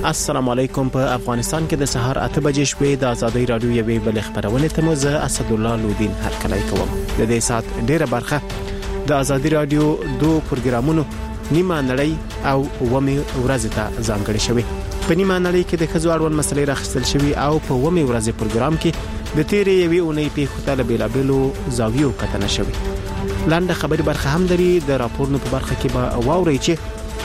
السلام علیکم. په افغانستان کې د سهار 8 بجې شوې د ازادي رادیو یوې بل خبرونه ته مو زه اسد الله لودین هرکلی کوم. د دې سات ډیره برخه د ازادي رادیو دوه پروګرامونو نیمه نړۍ او ومه ورځ ته ځانګړې شوې. په نیمه نړۍ کې د خزو اړوند مسلې راخستل شوې او په ومه ورځ پروګرام کې د تیرې یوې اونۍ په خطاله بیلابلو زاویو کتنه شوې. لاندې خبري برخه هم لري. د راپورونو په برخه کې به واوري چې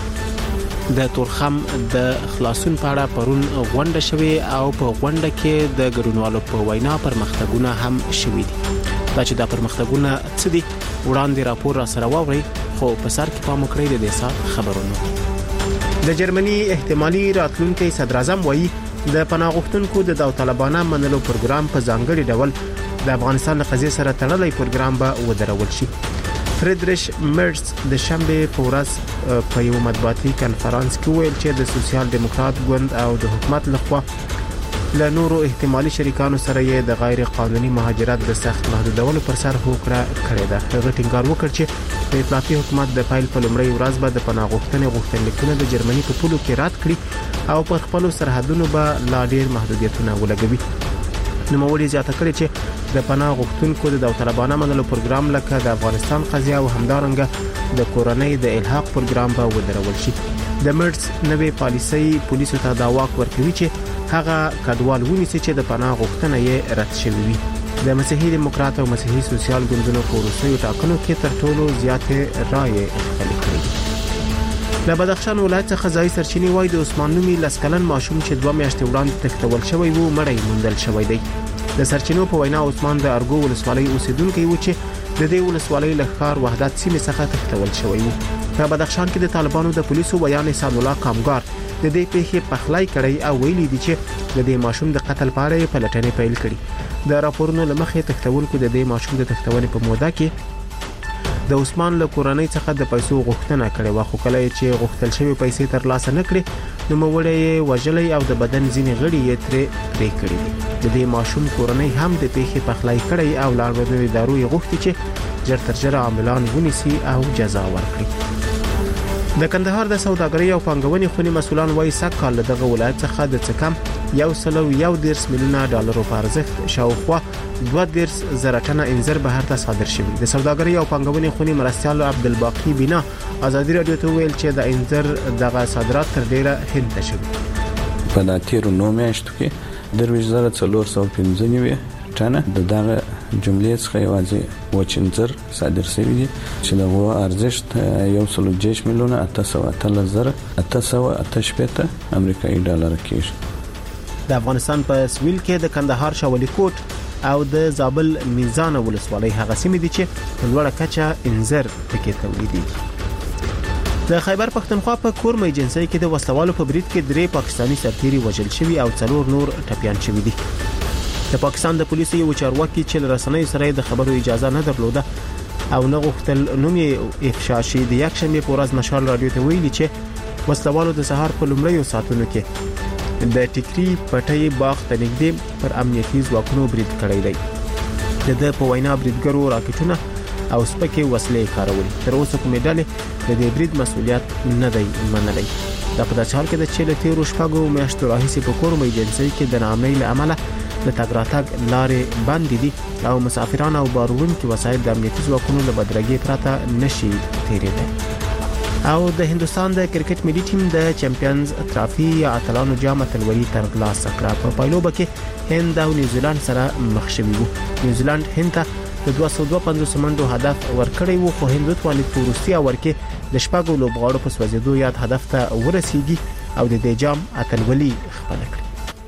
د تورخم د خلاصون په اړه پرون غونډه شوې او په غونډه کې د ګډونوالو په وینا پرمختګونه هم شوې دي. دا چې د پرمختګونه څه دي وړاندې راپور را سره واوري، خو په سر کې پام وکړئ د دې سات خبرونه. د جرمني احتمالي راتلونکي صدر اعظم وایي د پناه غوښتونکو د داوطلبانه منلو پروګرام په ځانګړي ډول د افغانستان له قضیې سره تړلې پروګرام به ودرول شي. فریدریش مرز د شنبه په ورځ په یو مطبوعاتي کانفرنس کې ویل چې د سوسیال دیموکرات ګوند او د حکومت لخوا له نورو احتمالي شریکانو سره یې د غیر قانوني مهاجرت د سخت محدودولو پر سر هوکړه کړې ده. هغه ټینګار وکړ چې د اطلافي حکومت د فایل په لومړۍ ورځ به د پناه غوښتنې غوښتنلیکونه د جرمني په پولو کې رد کړي او په خپل سرحدونو به لا ډیر محدودیتونه ولګوي. نوموړي زیاته کړې چې د پناه غوښتونکو د داوطلبانه منلو پروګرام لکه د افغانستان قضیه او همدارنګه د کورنۍ د الحاق پروګرام به ودرول شي. د مرز نوې پالیسي پولیسو ته دا واک ورکوي چې هغه کډوال ونیسي چې د پناه غوښتنه یې رد شوی وي. د مسیحي دیموکرات او مسیحي سوسیال ګوندونو په وروستیو ټاکنو کې تر ټولو زیاتې رایې خپلې کړې. د بدخشان ولایت څخه ځای سرچینی وای د عثمان نومي لسکلن ماشوم چې 2 میاشتې وړاندې تښتول شوی وو مړی موندل شوی دی. د سرچینو په وینا عثمان د ارګو ولسوالۍ اوسیدونکی و چې د دې ولسوالۍ له ښار وحدت سیمې څخه تښتول شوی وو. په بدخشان کې د طالبانو د پولیسو بیان احسان الله کامګار د دې پیښې پخلای کړی او ویلي دي چې د دې ماشوم د قتل په اړه پلټنې پیل کړي. د راپورونو لمخې تښتونکو د دې ماشوم د تښتونې په موده کې د عثمان له کورنۍ څخه د پیسو غوښتنه کړې و، خو کله چې غوښتل شوی پیسې ترلاسه نکړي نو موړی وژلې او د بدن ځینې غړي یې پرې کړې دي. د دې ماشوم کورنۍ هم د پیښې پخلای کړی او لاړ ادارو یې غوښتي چې ژر تر ژره عاملان ونیسي او جزا ورکړي. د کندهار د سوداګرۍ او پانګونې خونې مسولان وایي سږ کال دغه ولایت څخه د څه کم 110 میلیونه ډالرو په ارزښت شاوخوا 2.0 ټنه انځر بهر ته صادر شوی. د سوداګرۍ او پانګونې خونې مرستیال عبدالباقی بنا ازادي رادیو ته ویل چې د انځر دغه صادرات تر ډیره هند ته شوی. په ناتیرو 9 میاشتو کې 2.415 ټنه دغه جملې څخه یوازې وچنځر صادر شوی دي چې دغه ارزښت 1.6 میلیونه 888 امریکایي ډالر کېږي. د افغانستان په سویل کې د کندهار شاولی کوټ او د زابل میزان ولسوالۍ هغه سیمې دي چې لوړه کچه انځر پکې تولیدېږي. د خیبر پښتونخوا په کورمه ایجنسۍ کې د وسلوالو په برید کې 3 پاکستانی سرتیري وژل شوي او 4 نور ټپيان شوي دي. د پاکستان د پولیسو یو چارواکي چې رسنۍ سره د خبرو اجازه نه درلوده او نه غوښتل نوم یې افشا شي د یک شنبه په ورځ مشال رادیو ته ویلي چې وسلوالو د سهار په لومړیو ساعتونو کې د ټیکری پټي باغ ته نږدې پر امنیتي ځواکونو برید کړی دی. د په وینا بریدګرو راکټونه او سپکې وسلې کارولې. تر اوسه کومې ډلې د دې برید مسؤلیت نه دی منلی. دا په داسې حال کې د چې له تیرو شپږو میاشتو راهیسې په کورمه ایجنسۍ کې د ناامنۍ له امله د تګ راتګ لارې بندې دي او مسافران او باروونکي وسایل د امنیتي ځواکونو له بدرګۍ پرته نشي تیرېدلی. او د هندستان د کرکټ ملي ټیم د چمپیونز ټرافي یا اتلانو جام اتلولي ترلاسه کړه. په پایلوبه کې هند او نیوزیلند سره مخ شوي وو. نیوزیلند هند ته د 252 منډو هدف ورکړی وو، خو هند توانید په وروستي اور کې د شپږو لوبغاړو په سوځېدو یاد هدف ته ورسیږي او د دې جام اتلولي خپل کړي.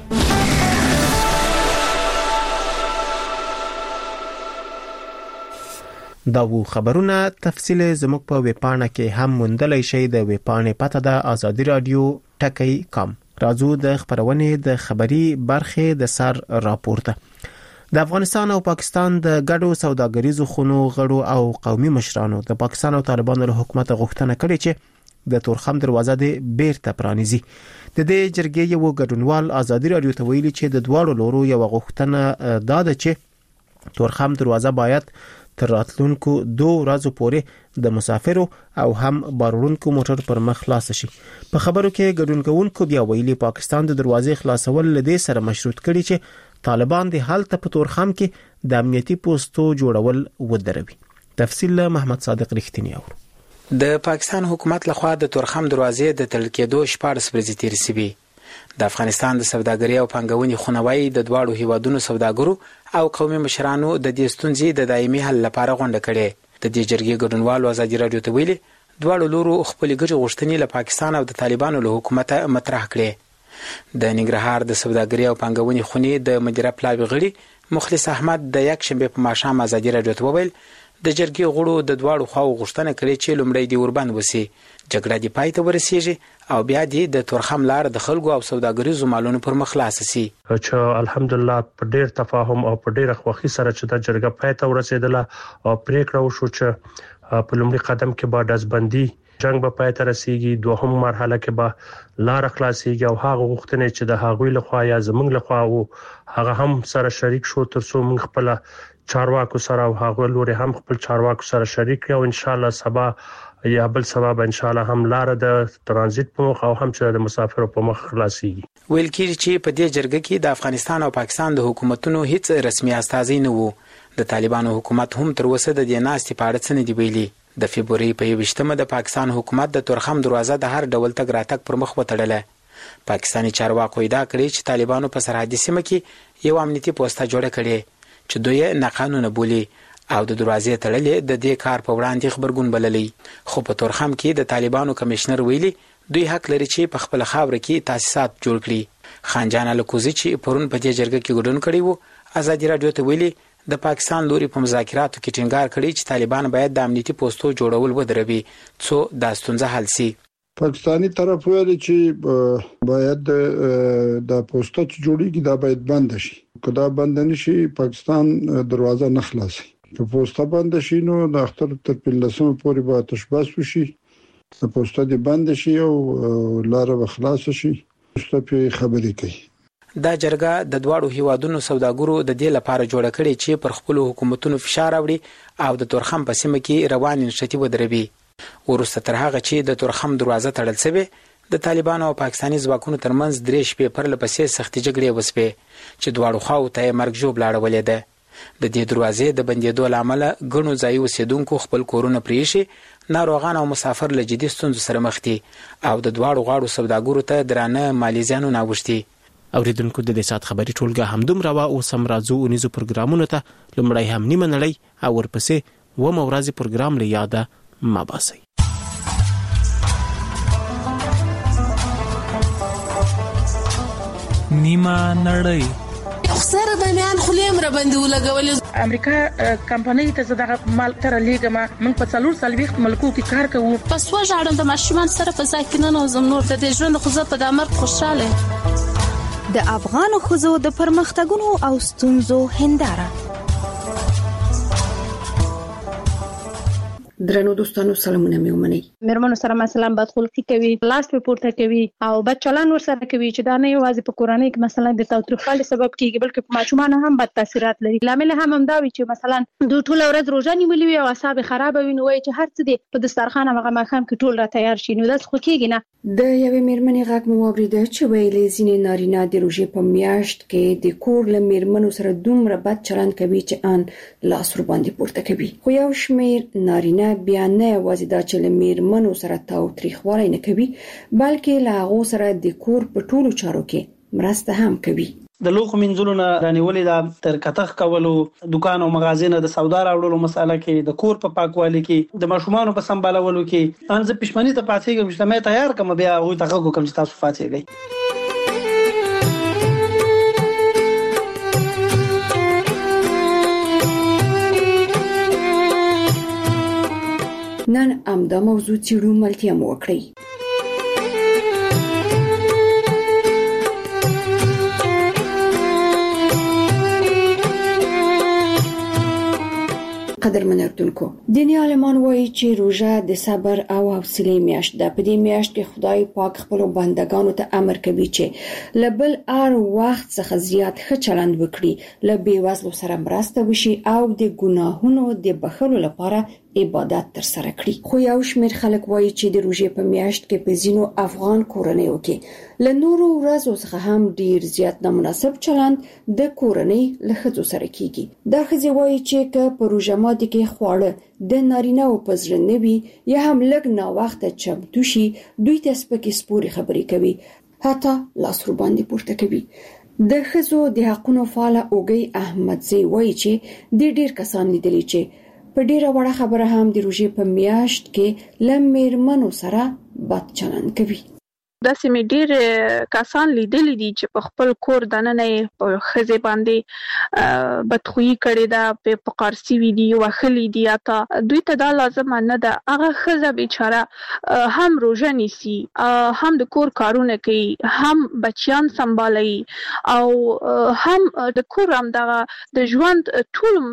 دا وو خبرونه. تفصیل زموږ په ویبپاڼه کې هم موندلای شئ. د ویبپاڼې پته ده azadiradio.com. راځو د خبرونې د خبري برخې د سر راپورته. د افغانستان او پاکستان د ګډو سوداګریزو خونو غړو او قومي مشرانو د پاکستان او طالبانو له حکومت غوښتنه کړې چې د تورخم دروازه د بیرته پرانیزي. د دې جرګې یو ګډونوال ازادي رادیو ته ویلي چې د دواړو لورو یو غوښتنه دا ده چې تورخم دروازه باید تر راتلونکو 2 ورځې پورې د مسافرو او هم بارونکو موټر پر مخ خلاص شي. په خبرو کې ګډون کوونکو بیا ویلي پاکستان د دروازې خلاصول لدې سره مشروط کړي چې طالبان د حالت په تورخم کې د امنیتي پوسټو جوړول ودروي. تفصیل محمد صادق رښتینی اور. د پاکستان حکومت لخوا د تورخم دروازې د تړل کېدو 14 ورځې تیر شوي. د افغانستان د سوداګرۍ او پانګونې خونوي د دواړو هیوادونو سوداګرو او قومي مشرانو د دې ستونزې د دایمي حل لپاره غونډه کړې. د دې جرګې ګډونوالو ازادي رادیو ته ویلي دواړو لورو خپل ګټې غوښتنې له پاکستان او د طالبانو له حکومت مطرح کړې. د ننګرهار د سوداګرۍ او پانګونې خونې د مدیره پلاوي غړي مخلص احمد د یک شنبه په ماښام ازادي رادیو ته وویل د جرګې غړو د دواړو خواو غوښتنه کړې چې لومړی دی وربند وسی جګړه دی پای ته ورسیږي او بیا دی د تورخم لار د خلکو او سوداګریزو مالونو پر مخ خلاص شي. چې الحمدلله په ډیر تفاهم او په ډیر خوښي سره چې د جرګه پای ته ورسېدله او پریکړه وشو چې په لومړي قدم کې به دزبندي جنگ به پای ته رسیږي. دوهم مرحله کې به لار خلاصيږي او هغه غوښتنې چې د هغوی لخوا یا زمنګ لخوا او هغه هم سره شریک شو تر څو موږ خپل چارواکو سره او هغه لوري هم خپل چارواکو سره شریک او ان شاء الله سبا یا بل سبب ان شاء الله هم لار د ترانزیت په مخ او هم چې د مسافرو په مخ خلاصيږي. ویل کېږي چې په دې جرګه کې د افغانستان او پاکستان د حکومتونو هیڅ رسمي استازي نه وو. د طالبانو حکومت هم تر اوسه د دې ناستې په اړه څه نه دی ویلي. د فبرवरी په 28مه د پاکستان حکومت د تورخم دروازه د هر ډول تګ راتګ پر مخ وتړله. پاکستاني چارواکو ادعا کړې چې طالبانو په سرحدي سیمه کې یو امنیتي پوسټه جوړه کړې چې دوی نه قانون بولي او د دروازې تړلې د دې کار په وړاندې خبرګون بللی. خو په تورخم کې د طالبانو کمشنر ویلي دوی حق لري چې په خپل خاور کې تاسیسات جوړ کړي. خانجان الکوزي چې پرون په دې جرګه کې ګډون کړی وو ازادي رادیو ته ویلي د پاکستان لوري په مذاکراتو کې ټینګار کړی چې طالبان باید د امنیتي پوسټو جوړول ودروي څو د ستونزه حل شي. پاکستانی طرف ویلي چې باید د پوسټه چې جوړیږي دا باید بند شي. کدا بند نشي پاکستان دروازه نه خلاصي. که پوسټه بند شي نو د اختر تر 15 پورې به تشبث وشي. د پوسټه دی بند شي او لار به خلاص شي. پوسټه په خبرې کوي. دا جرګه د دواړو هیوادونو سوداګرو د دې لپاره جوړه کړې چې پر خپل حکومتونو فشار راوړي او د تورخم په سیمه کې روان انشتي ودروي. ورسته تر هغه چې د تورخم دروازه تړل شوی د طالبانو او پاکستاني ځواکونو ترمنځ 3 شپې پر لپسې سختي جګړې وسوي چې دواړو خواو ته مرګ جوړ لاړولې ده. د دې دروازې د بندیدو لامل غنو ځای اوسیدونکو خپل کورونه پریشي ناروغان او مسافر له جدي ستونزو سره مخ دي او د دواړو غاړو سوداګرو ته درانه مالی زیانونه اوښتي. اوریدونکو د دې سات خبري ټولګه همدومره وا او سم راځو اونیزو پروګرامونو ته لمړی هم نیمه نړۍ او ورپسې و مورازي پروګرام له یاده ما باسي. نیمه نړۍ سره د میان خلیم را باندې ولګول. امریکا کمپنۍ ته زړه مال تر لیګما من په 440 ملکو کې کار کوو. پس وژاړم د ماشومان سره په ځای کې نه نوزم نور د ژوند خو په د امر خوشاله. د افغان خوځو د پرمختګونو او ستونزو هنداره. درنو دوستانو سلامونه مې ومنئ. مېرمنو سره مثلا بدخلقي کوي، لاس په پورته کوي او بد چلند ورسره کوي چې دا نه یوازې په کورنۍ کې مثلا د تاوتریخوالي سبب کیږي بلکې په ماشومان هم بد تاثیرات لري. لامل هم دا وي چې مثلا دوی ټول ورځ روزه نیولې وي او اعصاب خراب وي نو چې هر څه دي په دسترخوان هغه ماښام کې ټول را تیار شي نو دا څه کیږي نه. د یوې مېرمنې غږ مو واورېده چې ویلې ځینې نارینه د روژې په میاشت کې د کور له مېرمنو سره دومره بد چلند کوي چې ان لاس ور باندې پورته کوي. خو یو شمېر نارینه بیا نه یوازې دا چې له مېرمنو سره تاوتریخوالی نه کوي بلکې له هغو سره د کور په ټولو چارو کې مرسته هم کوي. د لوښو مینځلو نه رانیولې دا تر کتغ کولو دکان او مغازې نه د سودا راوړلو مساله کې د کور په پاکوالي کې د ماشومانو په سمبالولو کې ان زه پښمنۍ ته پاتېږم چې مې تیار کوم بیا هغوی ته غږ وکړم چې تاسو پاتېږئ. نن همدا موضوع څېړو ملتیا مو وکړئ. قدرمن اردوونکو دیني عالمان وایي چې روزه د صبر او حوصله میاشت ده. په دې میاشت کې خدای پاک خپل بندگانو ته امر کوي چې لبل ار وخت څخه زیات ښه چلند وکړي، له بیوزلو سره مرسته وشي او د ګناهونو د بخښلو لپاره عبادت تر سره کړي. خو یو شمېر خلک وایي چې د روزې په میاشت کې په ځینو افغان کورنیو کې له نورو ورځو څخه هم ډیر زیات نامناسب چلند د کورنۍ له ښځو سره کیږي. دا ښځې وایي چې که په روژه ماتي کې خواړه د نارینه او په زړه نه وي یا هم لږ ناوخته چمتو شي، دوی ته سپکې سپورې خبرې کوي، حتی لاس ورباندې پورته کوي. د ښځو د حقونو فعاله اوږی احمدزی وایي چې د ډیر کسان لیدلي چې په ډیره وړه خبره هم د روژې په میاشت کې له میرمنو سره بد چلند کوي. داسې مې ډېر کسان لیدلي دي چې په خپل کور دننه په ښځې باندې بدخویي کړې ده، په قارسي وي دي، وښلي دي، اته دوی ته دا لازمه نه ده. هغه ښځه بیچاره هم روژه نیسي، هم د کور کارونه کوي، هم بچیان سنبالوي او هم د کور همدغه د ژوند ټول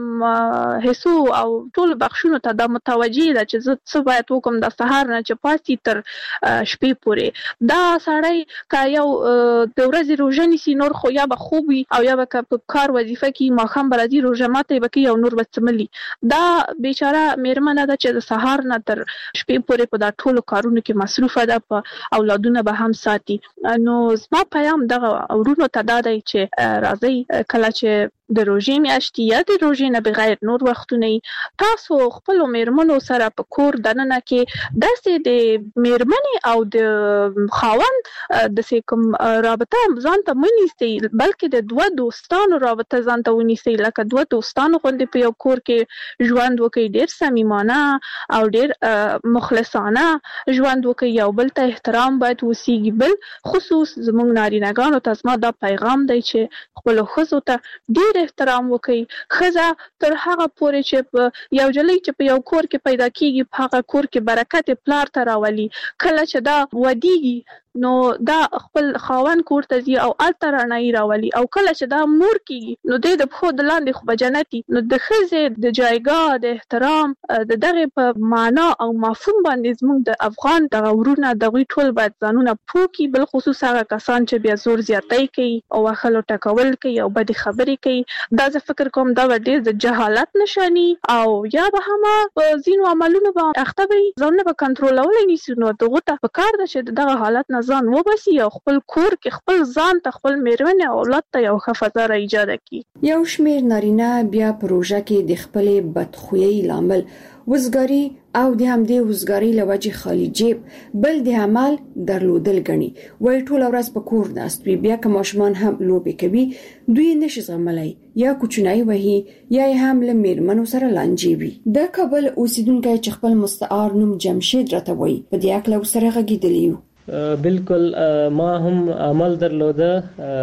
حصو او ټول بخښونو ته دا متوجه ده چې زه څه باید وکړم د سهار نه چې پاسي تر شپې پورې. دا سړی که یو د ورځې روژه نیسي نور خو یا به خوب وي او یا به په کار وظیفه کې ماښام به راځي روژه ماتی به کوي او نور به څملي. دا بیچاره میرمنه ده چې د سهار نه تر شپې پورې په دا ټولو کارونو کې مصروفه ده، په اولادونه به هم ساتي. نو زما پیام دغه ورونو ته دا دی چې راځئ کله چې د روژې میاشتې یا د روژې نه بغیر نور وختونه تاسو خپل میرمنو سره په کور دننه کې داسې د میرمنې او د خاوند د کوم رابطه ځان ته ونیسئ، بلکې د دوه دوستانو رابطه ځان ته ونیسئ، لکه دوه دوستانو غوندې په یو کور کې ژوند وکړئ، ډېر صمیمانه او ډېر مخلصانه ژوند وکړئ، یو بل ته احترام باید وسیږي. بل خصوص زموږ نارینه‌ګانو ته زما دا پیغام دی چې خپلو ښځو ته ډېر احترام وکړي. ښځه تر هغه پورې چې یو جلۍ چې په یو کور کې پیدا کیږي په هغه کور کې برکت پلار ته راولي. کله چې دا ودیږي نو دا خپل خاوند کور ته ځي او الته رڼایي راولي، او کله چې دا مور کیږي نو د پښو د لاندې خو به جنتي. نو د ښځې د جایګاه د احترام د دغه په معنا او مفهوم باندې زموږ د افغان دغه ورونه دغوی ټول باید ځانونه پوه کړي، بل خصوص هغه کسان چې بیا زور زیاتی کوي او وښلو ټکول کوي او بدې خبرې کوي. دا زه فکر کوم دا به ډېر د جهالت نشاني او یا به هم په ځینو عملونو به اخته وي، ځانونه به کنټرولولی نیسي. نو دغو ته پکار ده چې دغه حالت نه ځان وباسي او خپل کور کې خپل ځان ته خپل میرمنې او اولاد ته یو ښه فضا را ایجاده کړي. یو شمېر نارینه بیا په روژه کې د خپلې بدخویۍ لامل وزګاری او د همدې وزګاری له وجې خالی جیب بل د عمل درلودل غني. وای ټول ورځ په کور ناست وي، بیا که ماشومان هم لوبې کوي دوی نشي زغملای، یا کوچنی وهي یا هم له میرمنو سره لانجې وي. د کابل اوسیدونکو چې خپل مستعار نوم جمشید راته وای په دې اړه سره غږیدلی. بالکل ما هم عمل درلوده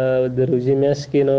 د روژې میاشت کې،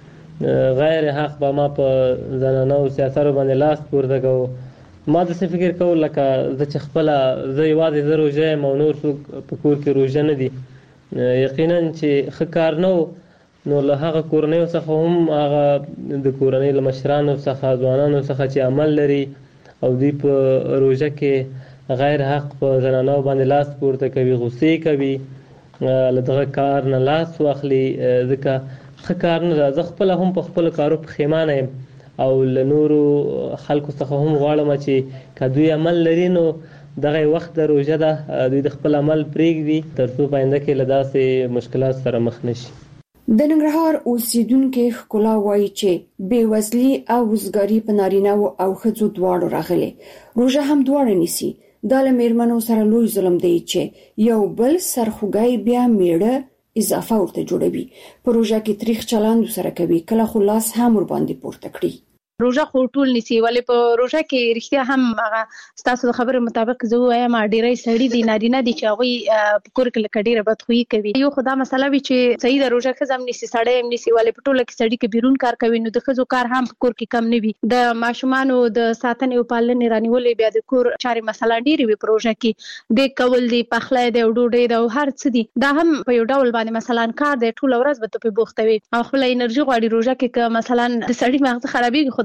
نو غیر حق به ما په زنانه او سیاستو باندې لاس پورته کوو. ما داسې فکر کوم لکه زه چې خپله زه یوازې زه روژه یم او نور څوک په کور کې روژه نه دي. یقینا چې ښه کار نه و، نو له هغه کورنیو څخه هم هغه د کورنۍ له مشرانو څخه ځوانانو څخه چې عمل لري او دوی په روژه کې غیر حق په زنانو باندې لاس پورته کوي، غصې کوي، له دغه کار نه لاس واخلي، ځکه ښه کار نه ده. زه خپله هم په خپلو کارو پښیمانه یم او له نورو خلکو څخه هم غواړم چې که دوی عمل لري نو دغه وخت د روژه ده دوی د خپل عمل پرېږدي تر څو په آینده کې له داسې مشکلات سره مخ نشي. د ننګرهار اوسیدونکو ښکلا وایي چې بېوزلي او وزګاري په نارینه او ښځو دواړو راغلي. روژه هم دواړه نیسي. دا له میرمنو سره لوی ظلم دی چې یو بل سرخوږی بیا میړه اضافه ورته جوړوي. په روژه کې تریخ چلند سره کوي، کله خو لاس هم ور باندې پورته کړي. روژه خو ټول نیسي، ولې په روژه کې رښتیا هم هغه ستاسو د خبرو مطابق زه وایم ډیری سړي دي نارینه دي چې هغوی په کور کې لکه ډیره بدخویي کوي. یو خو دا مسله وي چې صحیح د روژه ښځه هم نیسي سړی هم نیسي، ولې په ټوله کې سړي که بیرون کار کوي نو د ښځو کار هم په کور کې کم نه وي. د ماشومانو د ساتنې او پالنې رانیولې بیا د کور چارې مثلا ډېرې وي په روژه کې، د کول دی، پخلی دی او ډوډۍ ده او هر څه دي. دا هم په یو ډول باندې مثلا کار دی، ټوله ورځ به ته پې بوخته وي او خپله انرژي غواړي. روژه کې که مثلا د سړي مغزه خرابېږي خو د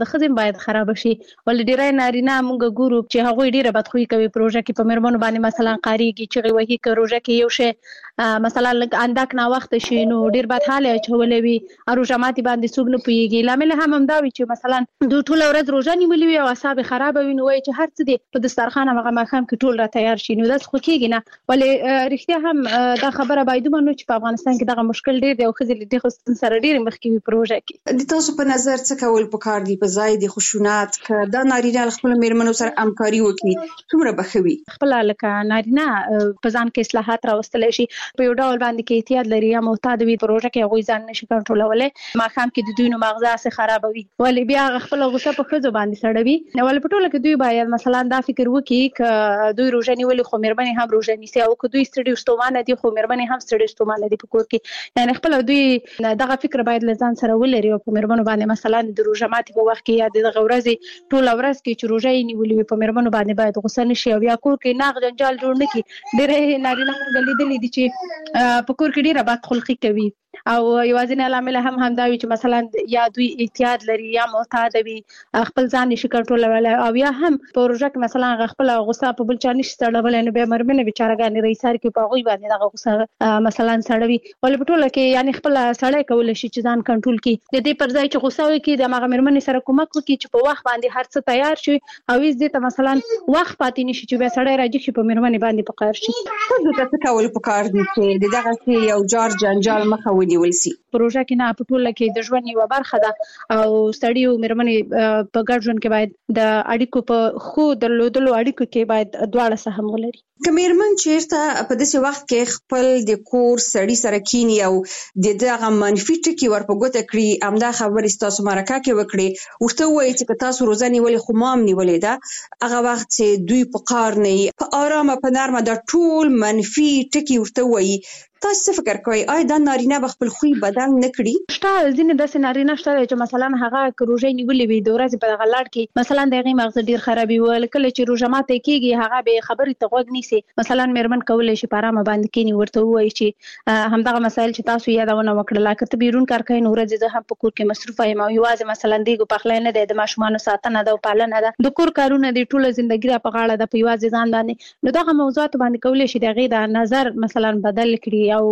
د خزم باید خراب شي ول ډیرای نارینه موږ ګورو چې هغه ډیره بدخوي کوي پروژه کې په مرمنو باندې مثلا قاریږي چې وਹੀ پروژه کې یو شی مثلا لګ انداک نا وخت شي نو ډیر بد حال چولې وي اروجه ماتي باندې سوق نه پويږي لامل هم دا وي چې مثلا دوی ټول ورځ روزه نیولې وي او اعصاب خراب وي نو چې هر څه دي په دسترخوان هغه مخام کې ټول را تیار شي نو دا څه کېږي نه ولې رښتیا هم دا خبره باید مونږ چې په افغانستان کې دغه مشکل ډیر دی او خزل دي خو سره ډیر مخکې پروژه کې د تاسو په نظر څه کول پکار دي په ځای د خشونت ک دا نارینه خپل میرمنو سره همکاري وکړي څومره بخوي خپل لکه نارینه په ځان کې اصلاحات راوستل شي په یو ډول باندې کې احتیاط لري یا معتاد وي پروژه کې غوي ځان نشي کنټرولولای ما خام کې د دوی نو مغزه سره خرابوي ولې بیا خپل غوسه په خزو باندې سړوي نو ول په ټوله کې دوی باید مثلا دا فکر وکړي ک دوی روزنی ولې خو مېرمنې هم روزنی سي او ک دوی ستړي ستومانه دي خو مېرمنې هم ستړي ستومانه دي په کور کې یعنی خپل دوی دغه فکر باید لزان سره ولري او په مېرمنو باندې مثلا د روزمات په وخت کې یا د غورزي ټول ورځ کې چې روزه یې نیولې په مېرمنو باندې باید غوسه نشي او یا کور کې ناغ جنجال جوړ نه کی ډېر نارینه غلیدلې دي چې په کور کې ډېر بد خلقي کوي او یوازینی عامل هم دا وي چې مثلا یا دوی احتیاط لري یا معتاد وي خپل ځان نشي کنټرولولای او یا هم پروژه کې مثلا خپل غوسه په بل چا نشي سړولای نو به مرمنه بیچارهګانی رئیسار کې په غوي باندې دغه غوسه مثلا سړوي ولې په ټوله کې یعنی خپل سړی کول شي چې ځان کنټرول کړي د دې پر ځای چې غوسه وکړي د هغه مرمنه سره کومک وکړي چې په وخت باندې هر څه تیار شي او دې ته مثلا وخت پاتې نشي چې به سړی راځي چې په مرمنه باندې پکار شي څه کول پکار دي چې دغه یو جار جنجال مخه ونیول شي پروژه کې نه په ټوله کې د ژوند یو برخه ده او ستړي او مېرمنې په ګډ ژوند کې باید د اړیکو په خو درلودلو اړیکو کې باید دواړه سهم ولري که مېرمن چیرته په داسې وخت کې خپل د کور سړي سره کینی او د دغه منفي ټکي ورپګوته کړی امدا خبرې تاسو مرکه کې وکړي ورته وایي چې تاسو روزنی ولې خو مام نیولې ده هغه وخت چې دوی په قار نه په آرامه په نرمه د ټول منفي ټکي ورته وایي تاسو څه فکر کوئ آیا دا نارینه به خپل خوی بدل نه کړي شته ځینې داسې نارینه شته چې مثلا هغه روزه نیولې وي د ورځې په دغه لاړ کې مثلا دغه مغز ډیر خرابي ول کله چې روزه ماته کیږي هغه به خبرې ته غوږ نیسي مثلا مېرمن کولای شي پارامه باندې کینی ورته وایي چې همدغه مسایل چې تاسو یادونه وکړه لکه ته بیرون کار کوي نو ورځې زه هم په کور کې مصروف یم او یوازې مثلا دیګو پخلی نه دی د ماشومان ساتنه ده او پالنه ده د کور کارونه د ټوله ژوندۍ را په غاړه ده په یوازې ځان باندې نو دغه موضوعات باندې کولای شي دغه د نظر مثلا بدل کړي او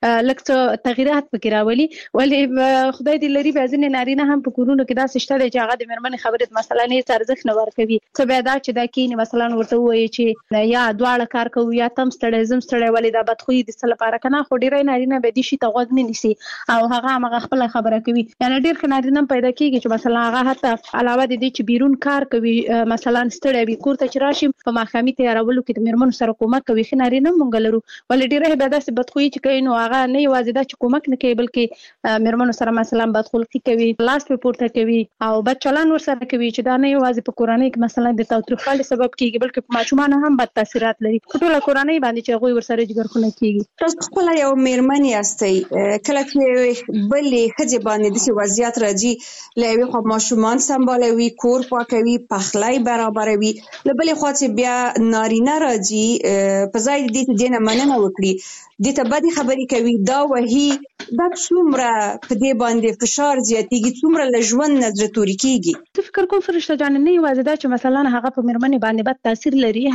لکه تغیرات پکې راولي ولې خدای دې لري بعضی نارینه هم په کورونو کې دا سشته دی چې هغه د مېرمنې خبرې مثلا نه ارزښت نه ورکوي څه به دا چې دا کینی مثلا ورته وایي چې یا دواړه کار کوي یا تم ستړی زم ستړی ولې دا بدخوي د څه لپاره کنه خو ډیرای نارینه به دي شي ته غوږ نه نیسي او هغه خپل خبره کوي یعنی ډیر ښه نارینه پیدا کیږي چې مثلا هغه حتی علاوه د دې چې بیرون کار کوي مثلا ستړی وي کور ته چې راشي په ماښامي تیارولو کې د مېرمنو سره کومک کوي ښه نارینه مونږ لرو ولې ډیره به داسې بدخوي چې کوي نو هغه نه یوازې دا چې کومک نه کوي بلکې مېرمنو سره مثلا بدخلقي کوي لاس په پورته کوي او بد چلند ورسره کوي چې دا نه یوازې په کورنۍ کې مثلا د تاوتریخوالي سبب کیږي بلکې په ماشومان هم بد تاثیرات لري ټول کورنۍ باندې چې غوي ورسره جګړه کیږي تاسو خپل یو مېرمن یاستئ کله چې بلې خځې باندې د وضعیت راځي لوي خو ماشومان سمبالوي کور پاکوي پخلی برابروي لبلې خو چې بیا نارینه راځي په ځای دې دینه مننه وکړي د ته بدی خبرې کوي دا وਹੀ دا څومره په دې باندې فشار زیاتېږي څومره له ژوند نه زړه توري کیږي ته فکر کوم فرشته جان نه یوازې دا چې مثلا هغه په مېرمنې باندې بد تاثیر لري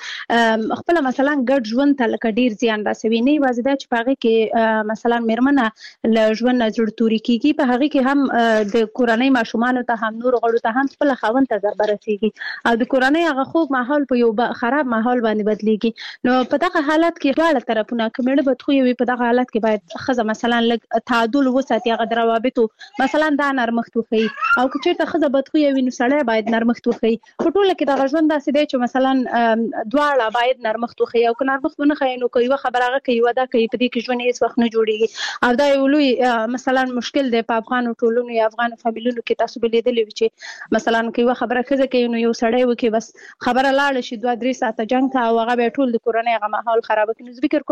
هغه خپل مثلا ګډ ژوند ته لکه ډیر زیان رسوي نه یوازې دا چې په هغه کې مثلا مېرمنه له ژوند نه زړه توري کیږي په هغه کې هم د کورنۍ ماشومان ته هم نور غړو ته هم خپل خاوند ته ضرر رسیږي او د کورنۍ هغه خوږ ماحول په یو خراب ماحول باندې بدلیږي نو په دغه حالت کې ټول طرفونه کومړه بدخوي وي په دغه حالت کې باید خزه مثلا لږ تعادل وساتي هغه روابطو مثلا دا نرمښت وخی او که چېرته خزه بدخوي وي نو سړی باید نرمښت وخی په ټوله کې دغه ژوند داسې دی چې مثلا دواړه باید نرمښت وخی او که نرمښت ونه خی نو کوي خبره هغه کوي ودا کوي په دې کې ژوند هیڅ وخت نه جوړیږي او دا یو لوی مثلا مشکل دی په افغان ټولنو یا افغان فامیلونو کې تاسو به لیدلې چې مثلا کوي خبره خزه کوي نو یو سړی وکي بس خبره لاړ شي 2-3 ساعته جنگ ته او هغه به ټول د کورنۍ هغه ماحول خراب کړي نو فکر کوم چې په دې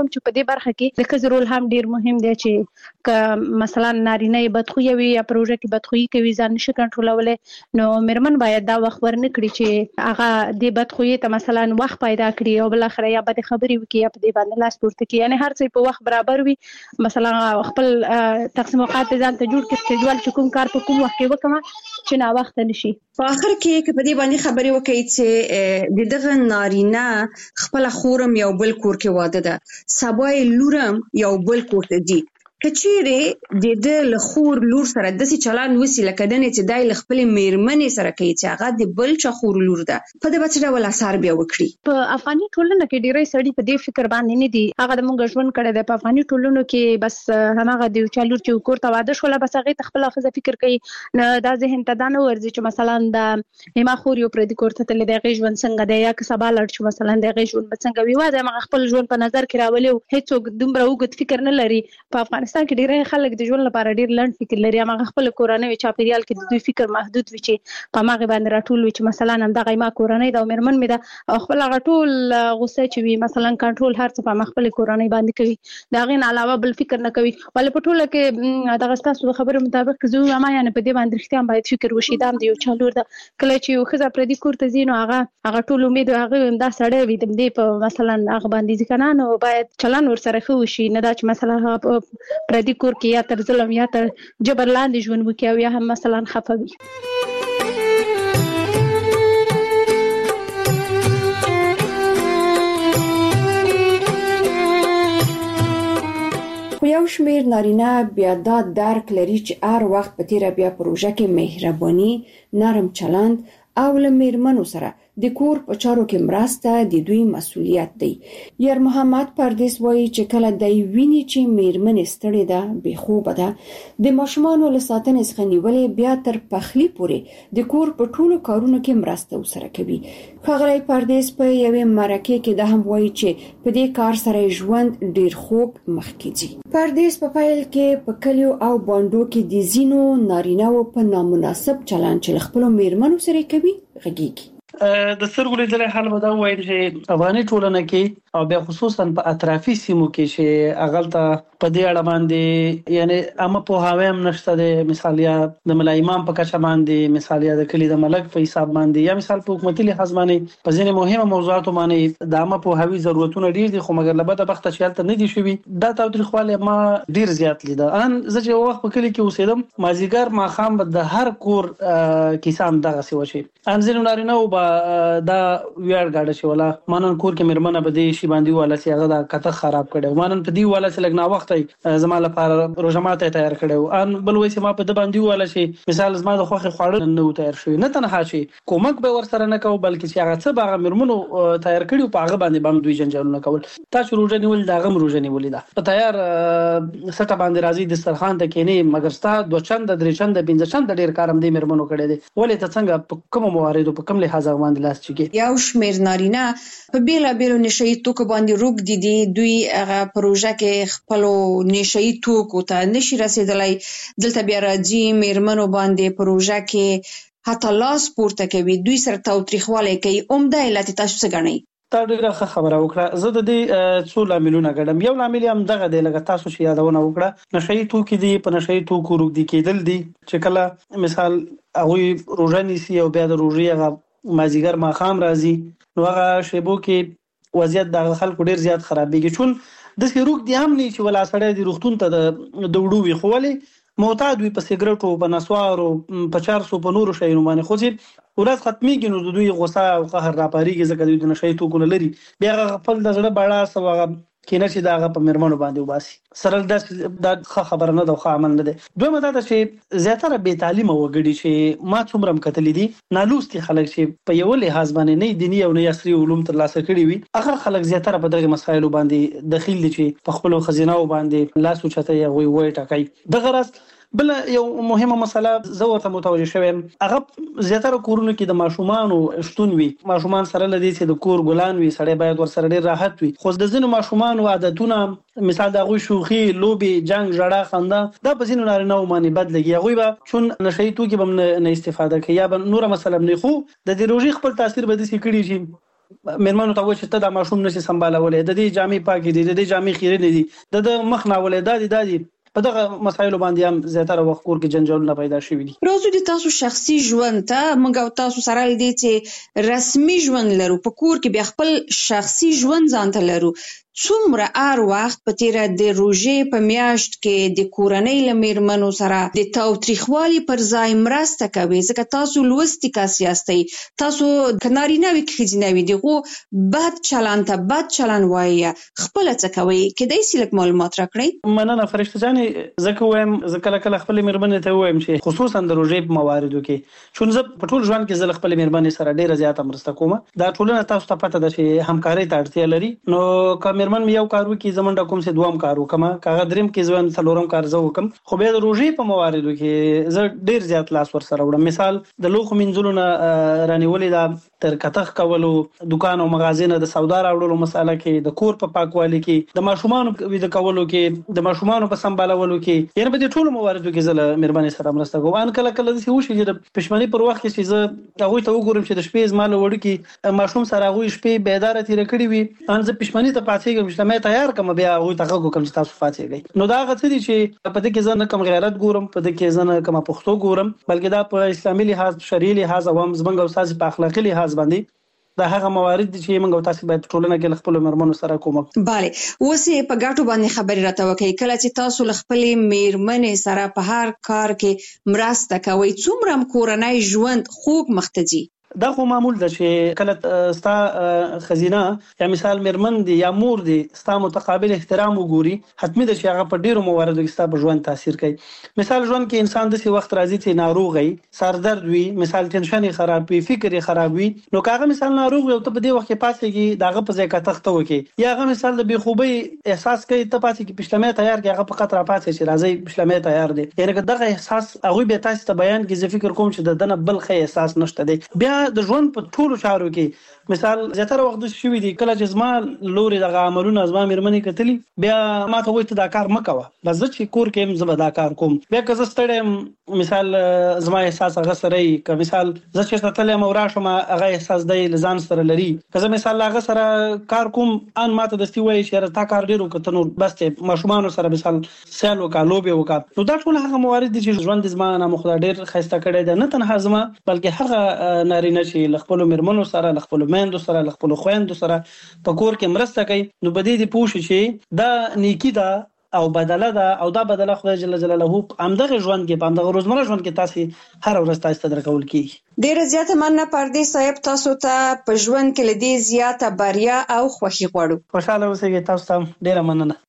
برخه کې د ښځو رول هم ډیر مهم دی چې ک مثلا نارینه بدخوي وي یا پروژه کې بدخوي کوي ځان نشي کنټرولولای نو میرمن باید دا وخت ورنکړي چې هغه د بدخوي ته مثلا وخت پیدا کړي او بل اخر یا بد خبري وکي یا په دې باندې لاس پورته کوي یعنی هر څه په وخت برابر وي مثلا خپل تقسیم اوقات ځان ته جوړ کړي چې ډول کوم کار په کوم وخت کې وکم چې نا وخت نشي په اخر کې په دې باندې خبرې وکړي چې دغه نارینه خپل خورم یو بل کور کې واده ده سبای لورم یو بل کور ته دي کچېره د لخور لور سره د سې چلان وسی لکه دنه چې دای خپل میرمنې سره کوي چې هغه د بل چا خور لور ده په دې بچره ول اثر بیا وکړي په افغاني ټولنه کې ډیری سړي په دې فکر باندې نه دي هغه د مونږ ژوند کړي د افغاني ټولنو کې بس هغه د چالور چې کور ته واده شول بس هغه خپل خزه فکر کوي نه دا ذهن ته دا نه ورځي چې مثلا د ما خور یو پر دې کور ته تل د غي ژوند څنګه دی یا که سبا لړ چې مثلا د غي ژوند څنګه وي واده ما خپل ژوند په نظر کې راولي هیڅ دومره وګت فکر نه لري په افغانستان کې ډیری خلک د ژوند لپاره ډیر لنډ فکر لري هغه خپل کورنۍ چاپیریال کې د دوی فکر محدود وي چې په ماغه باندې راټول وي چې مثلا هم دغه ما کورنۍ د مرمن مې د خپل غټول غوسه چې وي مثلا کنټرول هر څه په خپل کورنۍ باندې کوي دا غین علاوه بل فکر نه کوي ول په ټوله کې دغه تاسو خبرو مطابق زه ما یعنی په دې باندې رښتیا باید فکر وشي دا د یو چالور د کله چې یو خزه پر دې کور ته زینو هغه ټول امید هغه دا سړی وي د دې په مثلا هغه باندې ځکه نو باید چلن ور سره خو شي نه دا چې مثلا پر دې کور کې یا تر ظلم یا تر جبر لاندې ژوند وکي او یا هم مثلا خفوي خو یو شمیر نارینه بیا دا درک لري چې هر وخت په تیر بیا پروژه کې مهرباني نرم چلند او له میرمنو سره د کور په چارو کې مرسته د دوی مسؤلیت دی یار محمد پردیس وایي چې کله د ویني چې میرمنې ستړي ده به خوب ده د ماشومانو له ساتنې څخه نیولې بیا تر پخلی پورې د کور په ټولو کارونو کې مرسته وسره کوي خغلی پردیس په یوې مرکه کې د هم وایي چې په دې کار سره ژوند ډیر خوب مخکې ځي پردیس په فایل کې په کلیو او باندو کې د زینو نارینه‌و په نامناسب چلند چې خپل میرمنو سره کوي غږیږي د سترګو لیدل حال به دا وایي چې افغاني ټولنه کې او بیا خصوصا په اطرافي سیمو کې چې اغلطه په دې اړه باندې یعنی امه په هاویم نشته د مثالیا د ملا امام په کچه باندې مثالیا د کلی د ملک په حساب باندې یا مثال په حکومتي لحاظ باندې په ځینې مهمه موضوعات باندې د امه په هاوی ضرورتونه ډیر دي خو مګر لبد بخت چالت نه دي شوی دا تاوتریخواله ما ډیر زیات لیده ان زه چې وخت په کلی کې اوسېدم مازیګر ما خام د هر کور کیسان دغه سی وشي ان ځینې نارینه او دا ویار گاډه شي ولا مانن کور کې مرمنه بده شي باندې والا سي هغه دا کته خراب کړي مانن په دی والا سي لګنا وخت زما لپاره روزماته تیار کړي ان بل وې سي ما په د باندې والا شي مثال زما د خوخه خواړه نه تیار شوی نه تنها شي کومک به ور سره نه کو بلکې چې هغه څه باغ مرمنو تیار کړي په هغه باندې بم دوی جنجال نه کول تاسو روزه نیول دا غم روزه نیول دا په تیار سټه باندې راځي د سرخان ته کېنی مګر ستا دوه چند درې چند پنځه چند ډیر کارم دی مرمنو کړي دي ولې ته څنګه کوم موارد په کوم لحاظ باندې لاس چکی یو شمیر نارینه په بیلا بیلو نشئی توکو باندې روک دي دوی هغه پروژه کې خپل نشئی توکو ته نشي رسیدلای دلته بیا راځي میرمنو باندې پروژه کې حتی لاس پورته کوي دوی سره تاوتریخواله کوي عمده علت تاسو څه غنئ تا ډیره خبره وکړه زه د دې څو لاملونه غړم یو لامل هم دغه دی لکه تاسو چې یادونه وکړه نشئی توکي دي په نشئی توکو روک دي کېدل دي چې کله مثال هغه روزاني سي او بیا د روزي هغه مازیګر ما خام راځي نو هغه شیبو کې وضعیت د خلکو ډیر زیات خرابېږي چون د سیروک دی هم نه چې ولا سړی د روختون ته د وډو وی خولې معتاد وي په سیګریټو په نسوارو په 400 په نورو شیانو باندې خو چې ورځ ختميږي نو د دوی غوسه او قهر راپاريږي ځکه دوی د نشئی توکو لري بیا خپل د زړه بڑا سوغه کینه چې داغه په مرمنو باندې وباسي سره د خبره نه د خو عمل نه ده دوی ماته چې زیاتره بے تعلیم وګړي چې ما څومره کتلې دي نالوستي خلک چې په یو لحاظ باندې نه دیني او نه عصري علوم ترلاسه کړي وي اخر خلک زیاتره په دغه مسایلو باندې دخیل دي چې په خپل خزینه باندې لاس اوچته یا وي ټکای د غرض بل یو مهمه مسله زه ورته متوجه شوم هغه زیاتره کورونو کې د ماشومان شتون وي ماشومان سره لدی چې د کور ګلان وي سړی باید ور سره ډیر راحت وي خو د ځینو ماشومان عادتونه مثال د غوي شوخي لوبي جنگ جړه خنده دا په ځینو نارینه باندې بد لګي هغه به چون نشئی توکي به نه استفاده کوي یا به نور مسله نه خو د دې روزي خپل تاثیر به د سې کړي شي مېرمنو ته وایي چې ته دا ماشوم نشي سمبالولی، د دې جامې پاکې دي، د دې جامې خیرنې دي، د مخ ناولې دا دي. په دغه مسایلو باندې هم زیاتره وخت کور کې جنجالونه پیدا شوي دي. راځو د تاسو شخصي ژوند ته. موږ او تاسو سره دي چې رسمي ژوند لرو، په کور کې بیا خپل شخصي ژوند ځان ته لرو. څومره هر وخت په تیره د روژې په میاشت کې د کورنۍ له مېرمنو سره د تاوتریخوالي پر ځای مرسته کوي؟ ځکه تاسو لوستي کس یاستئ، تاسو که نارینه وي که ښځینه وي د هغو بد چلند ته بد چلند وایي، خپله څه کوئ؟ کیدای شي لږ معلومات راکړئ. مننه فرشته جانې. زه که وایم زه کله کله خپلې مېرمنې ته ووایم چې خصوصا د روژې په مواردو کې، چون زه په ټول ژوند کې زه له خپلې مېرمنې سره ډېره زیاته مرسته کوم. دا ټولنه تاسو ته پته ده چې همکارۍ ته اړتیا لري. نو که مېرمن مې یو کار وکړي زه منډه کوم چې دوام کار وکړم، که هغه درېیم کې زه څلورم کار زه وکړم. خو بیا د روژې په مواردو کې زه ډېر زیات لاس ورسره وړم. مثال د لوښو مینځلو نه رانیولې ده، تر کتغ کولو، دکان او مغازې نه د سودا راوړلو مساله کې، د کور په پاکوالي کې، د ماشومانو ویده کولو کې، د ماشومانو په سمبالولو کې، یعنې په دې ټولو مواردو کې زه له مېرمنې سره مرسته کوم. ان کله کله داسې وشي چې د پښمنۍ پر وخت کې چې زه هغوی ته وګورم چې د شپې زما له وړوکي ماشوم سره هغوی شپې بیداره تېره کړې وي، ان زه پښمنۍ ته پاڅېږم چې مې تیار کړم، بیا هغوی ته غږ وکړم چې تاسو پاڅېږئ. نو دا هغه څه دي چې په دې کې زه نه کوم غیرت ګورم، په دې کې زه نه کومه پښتو ګورم، بلکې دا په اسلامي لحاظ، شرعي لحاظ او هم زموږ او ستاسې په اخلاقي لحاظ باندې دا هغه موارد دي چې موږ او تاسو باید په ټولنه کې له خپلو مېرمنو سره کومک. بله، اوس یې په ګټو باندې خبرې راته وکړئ. کله چې تاسو له خپلې مېرمنې سره په هر کار کې مرسته کوئ، څومره هم کورنی ژوند خوږ مخ ته ځي؟ دا خو معمول ده چې کله ستا خزینه یا مثال مېرمن دی یا مور دی ستا متقابل احترام وګوري، حتمي ده چې هغه په ډیرو مواردو کې ستا په ژوند تاثیر کوي. مثال ژوند کې انسان داسې وخت راځي چې ناروغ وي، سردرد وي، مثال ټینشن یې خراب وي، فکر یې خراب وي، نو که هغه مثال ناروغ وي او ته په دې وخت کې پاڅېږي د هغه په ځای کتغ ته وکړې، یا هغه مثال د بېخوبۍ احساس کوي، ته پاڅېږي پشلمې تیار کړې، هغه فقط راپاڅې چې راځئ پشلمې تیار دی، یعنې که دغه احساس هغوی بیا تاسې ته بیان کړي، زه فکر کوم چې د ده نه بل ښه احساس نشته دی. بیا د ژوند په ټولو چارو کې مثال زیاتره وخت داسې شوي دي کله چې زما لورې دغه عملونه زما مېرمنې کتلي، بیا ما ته وایي ته دا کار مه کوه، بس زه چې کور کې یم زه به دا کار کوم. بیا که زه ستړی یم، مثال زما احساس هغه سره وي، که مثال زه چېرته تللی یم او راشم هغه احساس دی له ځان سره لري، که زه مثال له هغه سره کار کوم ان ما ته دستي وایي چې یاره تا کار ډېر وکړه، ته نور بس دی ماشومانو سره مثال سیال وکړه، لوبې وکړه. نو دا ټول هغه موارد دي چې ژوند زما نامه خدای ډېر ښایسته کړی دی، نه تنها زما بلکې هغه نارینه چې له خپلو مېرمنو سره، له خپلو میندو سره، له خپلو خویندو سره په کور کې مرسته کوي، نو په دې پوه شي چې دا نیکي ده او بدله ده، او دا بدله خدای جل جلاله په همدغه ژوند کې، په همدغه روزمره ژوند کې تاسې هر ورځ تاسو ته درکول کېږي. ډېره زیاته مننه پردیس صاحب، تاسو ته په ژوند کې له دې زیاته بریا او خوښي غواړو. خوشحاله اوسئ. تاسو ته ډېره مننه.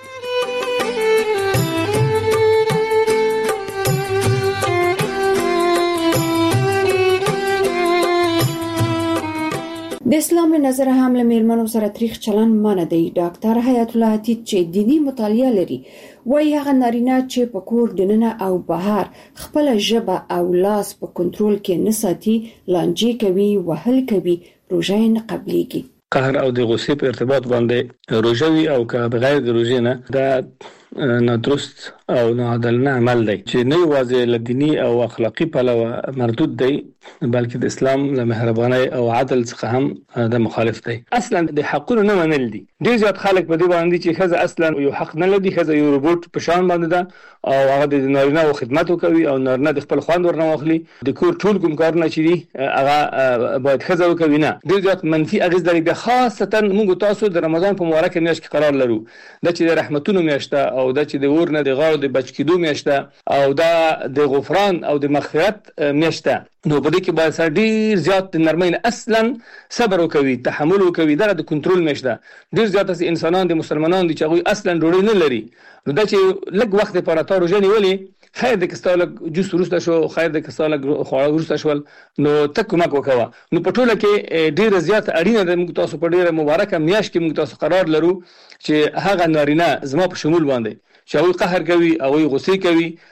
د اسلام له نظره هم له مېرمنو سره تریخ چلند منع دی. ډاکټر حیات الله عتیق چې دینی مطالعه لري وایي هغه نارینه چې په کور دننه او بهر خپل ژبه او لاس په کنټرول کې نه ساتي، لانجې کوي، وهل کوي، روژه نه قبليږي. قهر او د غصې په ارتباط باندې روژه وي او که بغیر د روژې نه دا نادرست او ناعادلانه عمل دی چې نه یوازې له دیني او اخلاقي پلوه مردود دی بلکې د اسلام له مهربانۍ او عدل څخه هم د مخالف دی. اصلا د حقونو نه منل دي. ډېر زیات خلک په دې باندې چې ښځه اصلا یو حق نه لري، ښځه یو روبوټ په شان باندې ده او هغه د نارینه او خدمت کوي او نارینه د خپل خوند ورنه واخلي، د کور ټول کوم کارونه چې دي هغه باید ښځه وکوي. نه، ډېر زیات منفي اغېز لري. بیا خاصتا موږ تاسو د رمضان په مبارکه میاشت کې قرار لرو، دا چې د رحمتونو میاشت او دا چې د اور نه د غاړو د بچ کېدو میاشت او دا د غفران او د مغفرت میاشت، نو په دې کې باید سره ډېر زیات د نرمۍ نه اصلا صبر وکوي، تحمل وکوي. دا د کنټرول میاشت ده. ډېر زیات انسانان د مسلمانانو دي چې هغوی اصلا ډوډۍ نه لري، نو دا چې لږ وخت لپاره تا روژه نیولې، خیر د که ستا لږ جوس وروسته شو، خیر د که ستا لږ خواړه وروسته شول، نو ته کومک وکوه. نو په ټوله کې ډېره زیاته اړینه ده موږ تاسو په ډېره مبارکه میاشت کې موږ تاسو قرار لرو چې هغه نارینه زما په شمول باندې چې هغوی قهر کوي، هغوی غصې کوي،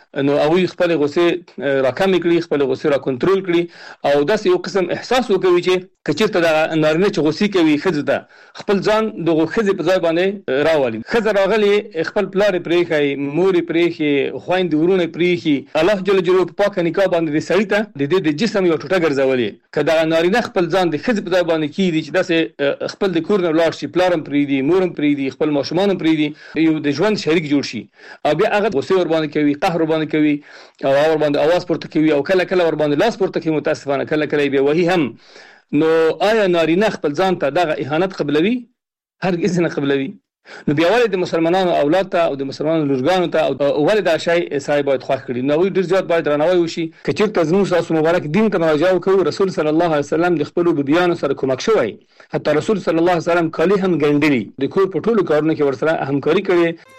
نو هغه خپل غوسه راکم کړي خپل غوسه را کنټرول کړي او داسې یو قسم احساس وکوي چې کچېرته د نارینه چې غوسه کوي خزه ته خپل ځان د خزه په ځای باندې راولي خزه راغلي خپل پلار پرېخي مور پرېخي خويند ورونه پرېخي الله جل جلاله په پاک نکاح باندې د سړی ته د جسم یو ټوټه ګرځولي کدا نارینه خپل ځان د خزه په ځای باندې کیږي چې داسې خپل د کور نه لاړ شي پلارم پرېدي مورم پرېدي خپل ماشومان پرېدي یو د ژوند شریک جوړ شي او بیا هغه غوسه ور باندې کوي قهر ور باندې کوي او ور باندې आवाज پورته کوي او کله کله ور باندې لاس پورته کوي متاسفانه کله کله به وਹੀ هم نو آیا نارینه خپل ځان ته دغه اهانت قبلوي هرگز نه قبلوي نو بیا ولې د مسلمانانو اولاد ته او د مسلمانانو لورګانو ته او ولې دا شی صاحب باید خوښ کړي نو ډیر زیات باید رانوي وشي کچیر تزمو تاسو مبارک دین ته مراجعه وکړو رسول صلی الله علیه وسلم د خپل بیان سره کومک شوی حتی رسول صلی الله علیه وسلم کلی هم ګندلی د کور په ټولو کارونو کې ورسره همکاري کړې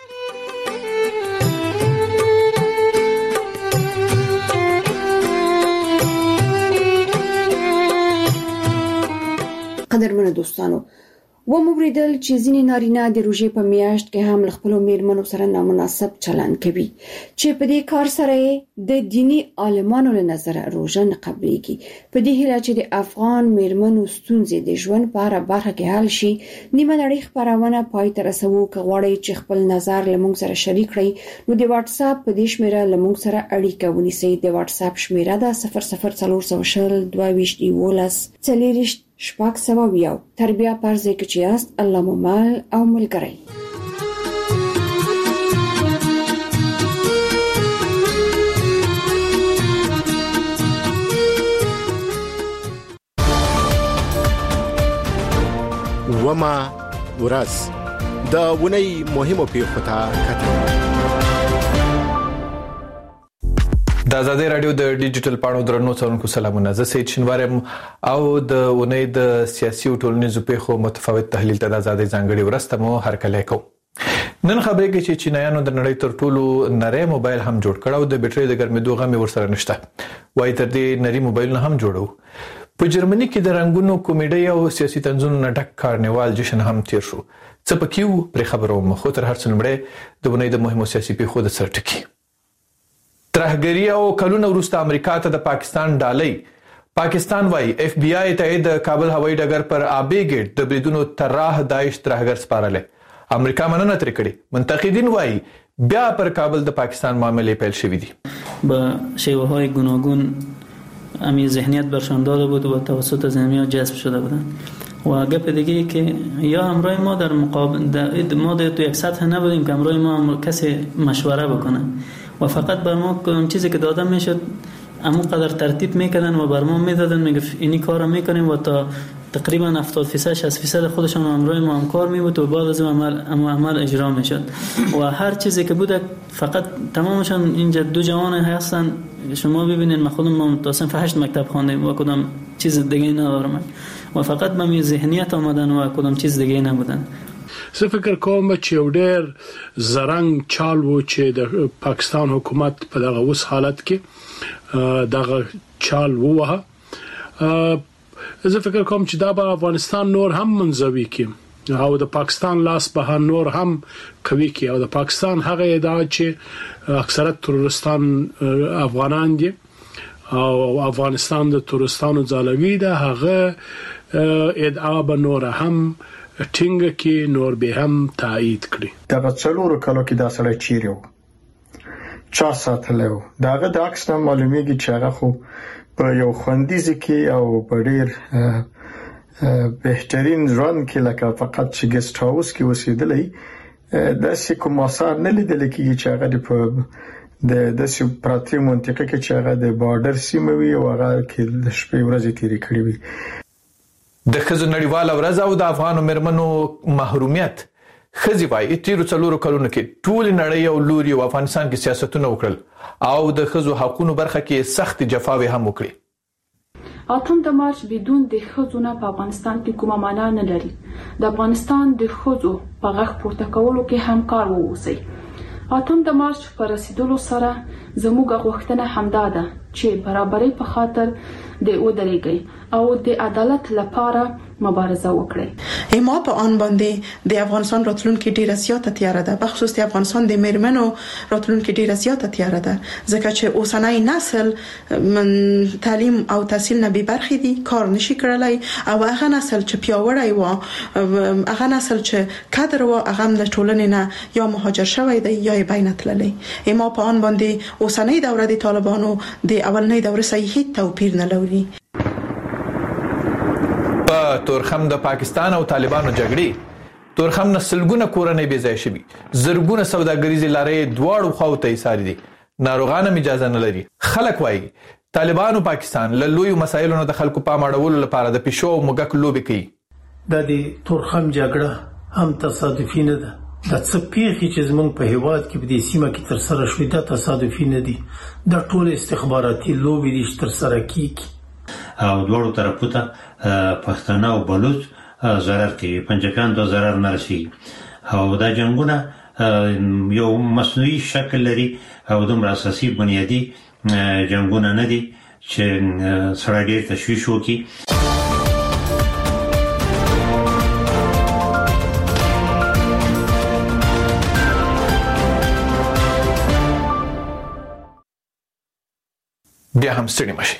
قدرمنو دوستانو و مبریدل چې ځینې نارینه د روژې په میاشت کې هم خپل میرمنو سره نامناسب چلند کوي چې په دې کار سره د دینی عالمانو له نظر روژه نه قبليږي په دې هیله چې د افغان میرمنو ستونزې د ژوند په اړه برخه کې حل شي نیمه نړۍ خبرونه پای ته رسوو کغواړي چې خپل نظر لمونږ سره شریک کړئ نو د واتس اپ په دې شمیره لمونږ سره اړیکه ونیسئ د واتس اپ شمیره ده 004022 شپږ سوه ویاو تربیه پرځې کې چې است الله مو مال او ملګری وما ورځ د ونی مهمو پیښو ته کتل د آزادۍ رادیو د ډیجیټل پاڼو درنو څارونکو سلامونه زه سید شینوارم او د ونی د سیاسي او ټولنیزو پیښو متفاوت تحلیل ته د آزادۍ ځانګړي ورسته مو هرکلی کوم نن خبرې کې چې چینایانو د نړۍ تر ټولو نری موبایل هم جوړ کړ او د بیټرۍ د ګرمېدو غم ورسره نشته وایي تر دې نری موبایل هم جوړو په جرمني کې د رنگونو کمیډي او سیاسي تنظیمونو نټک کارنیوال جشن هم تیر شو څه پکې پر خبرو مخ تر هر څه لمړی د ونی د مهمو سیاسي پیښو د سرټکی ترهګری او کلونه وروسته امریکا ته د پاکستان ډالۍ پاکستان وايي اف بی آی ته د کابل هوایي ډګر پر آبی ګیټ د بریدونو طرح داعش ترهګر سپارله امریکا مننه تر کړي منتقدین وايي بیا پر کابل د پاکستان معاملې پیل شوې دي با شیوه‌های گوناگون امی ذهنیت برشان داده بود و توسط زمینی جذب شده بودند و گپ دیگه که یا همراه ما در مقابل ما تو یک سطح نبودیم که همراه ما کسی مشوره بکنه و فقط بر ما چیزی که داده میشد همون قدر ترتیب میکردن و بر ما میدادن میگفت اینی کارو میکنیم و تا تقریبا 70% 60% خودشون همراه ما همکار میبود و بعد از عمل اجرا میشد و هر چیزی که بود فقط تمامشون اینجا دو جوان هستن شما ببینید ما خودم متصف 8 مکتب خواندیم و کدام چیز دیگه ندارم و فقط با می ذهنیت آمدن و کدام چیز دیگه نبودن زه فکر کوم چې یو ډېر زرنګ چال وو چې د پاکستان حکومت په دغه اوس حالت کې دغه چال ووهه زه فکر کوم چې دا به افغانستان نور هم منځوي کې او د پاکستان لاس به نور هم کوي کې او د پاکستان هغه ادعا چې اکثریت ترورستان افغانان دي او افغانستان د ترورستانو ځالوي ده هغه ادعا به نور هم ټینګه کې نور به هم تایید کړي دا په څلورو کلو کې دا سړی چیرې و چا ساتلو داغه د عکس نه معلومیږي چې هغه خو په یو خوندیز کې او په ډیر بهترین ژوند کې لکه فقط چې ګست هاوس کې اوسېدلی د کوم اثر نه لیدل کېږي چې هغه د سپراتي منطقه کې چې هغه د بارډر سیمه وي او هغه کې د شپې ورځې تیرې کړې وي د خزو نړیواله ورځ او د افغانو مرمنو محرومیت خزي وايي تیرو څلورو کلونو کې ټول نړۍ او لوري او افغانستان کې سیاستونه وکړل او د خزو حقوقو برخه کې سخت جفاوي هم وکړي اتم د مارچ بدون د خزو نه په افغانستان کې کومه معنا نه لري د افغانستان د خزو په غږ پورته کولو کې همکار ووسی اتم د مارچ پر رسیدلو سره زموږ غوښتنه همدا ده چې برابرۍ په خاطر د ودرېږي او د عدالت لپاره مبارزه وکړي. ما په ان باندې د افغانستان راتلونکي ډیره زیاته تیار ده، بخصوص د افغانستان د میرمنو راتلونکي ډیره زیاته تیار ده، ځکه چې اوسنۍ نسل من تعلیم او تحصیل نه به برخې دي، کار نشي کړلای، او هغه نسل چې پیاوړی و، هغه نسل چې کادر و، هغه د ټولنې نه یا مهاجر شوی دی یا بین تللی. ما په ان باندې اوسنۍ دوره د طالبانو د اولنۍ دوره صحیح توپیر نه لري. په تورخم د پاکستان او طالبانو جګړې تورخم نسلګونه کورنۍ بې ځای شوي، زرګونه سوداګریزې لارې دواړو خواو ته ایساري دي، ناروغان اجازه نه لري. خلک وایي طالبانو پاکستان له لوی مسایلو نه د خلکو پام اړولو لپاره د پښو او موږک لوبي کوي. د دې تورخم جګړه هم تصادفي نه ده. د څه پیښې چې زموږ په هیواد کې په دې سیمه کې تر سره شوې ده تصادفي نه دي، د ټول استخباراتي لوبي دي چې تر سره کیږي او دوړو طرفو ته پښتانه او بلوچ ضرر کوي، پنجابیان ته ضرر نه رسي. او دا جنگونه یو مصنوعي شکل لري او دومره اساسي بنیادی جنگونه نه دي چې سره ډېر تشویش وکړي. بیا هم ستړي مشي.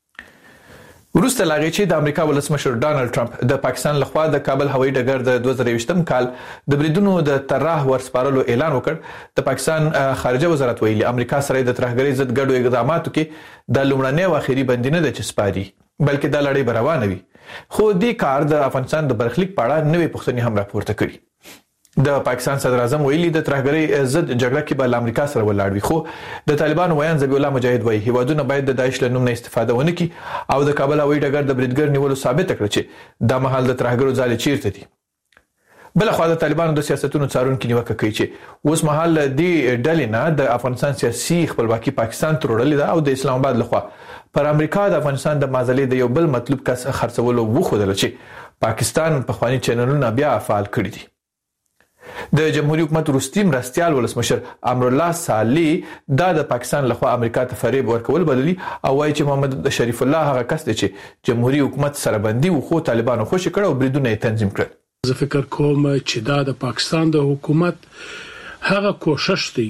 وروسته لاغې چې د امریکا ولسمشر ډانلډ ټرمپ د پاکستان لخوا د کابل هوایي ډګر د 2020م کال د بریدونو د طرح ورسپارلو اعلان وکړ، د پاکستان خارجه وزارت ویلي امریکا سره د ترهګرۍ ضد ګډو اقداماتو کې د لومړنۍ او اخیری بندي نه د چسپاري، بلکې د لړۍ روانه وي. خو دې کار د افغانستان د برخلیک په اړه نوې پوښتنې هم راپورته کړي. د پاکستان صدر اعظم ویلي د ترهګرۍ ضد جګړه کې به امریکا سره ولاړ وي، خو د طالبانو ویان ذبیح الله مجاهد وایي هیوادونه باید د داعش له نوم نه استفاده ونه کړي او د کابل هوایي ډګر د بریدګر نیولو ثابت کړي چې د مهال د ترهګرو ځالې چیرته دي. بل خو د طالبانو د سیاستونو څارونکو نیوکه کوي چې اوس مهال د ډلې نه د افغانستان سیاسي خپلواکي پاکستان تروړلې ده او د اسلام آباد لخوا پر امریکا د افغانستان د مازلې د یو بل مطلوب کس خرڅولو وخوده چې پاکستان په خواني چینلونو بیا فعال کړی دي. د جمهوریت حکومت وروستي مرستيال ولسمشر امرالله صالح د پاکستان لخوا امریکا ته فریب ورکول بللي او وايي چې محمد شریف الله هغه کس دی چې جمهوریت حکومت سره بندي و خو طالبانو خوشی کړ او بریدونه تنظیم کړل. زه فکر کوم چې د پاکستان د حکومت هغه کوشش دی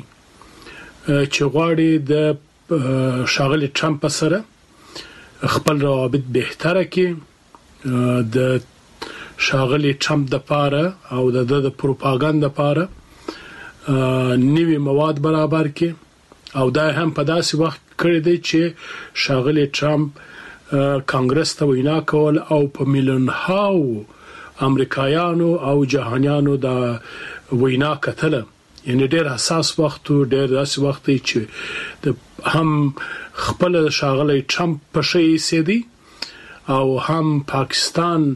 چې غواړي د شاغلي ټرمپ سره خپل روابط بهتره کړي، د شاغلي ټرمپ د پاره او د پروپاګاندا پاره نوی مواد برابر کړي او دا هم په داسې وخت کړی دی چې شاغلي ټرمپ کانګرس ته وینا کول او په میلیون هاو امریکایانو او جهانیانو دا وینا کتله، یعنی ډېر حساس وخت او ډېر داسې وخت دی چې هم خپل شاغلي ټرمپ په شي سيدي او هم پاکستان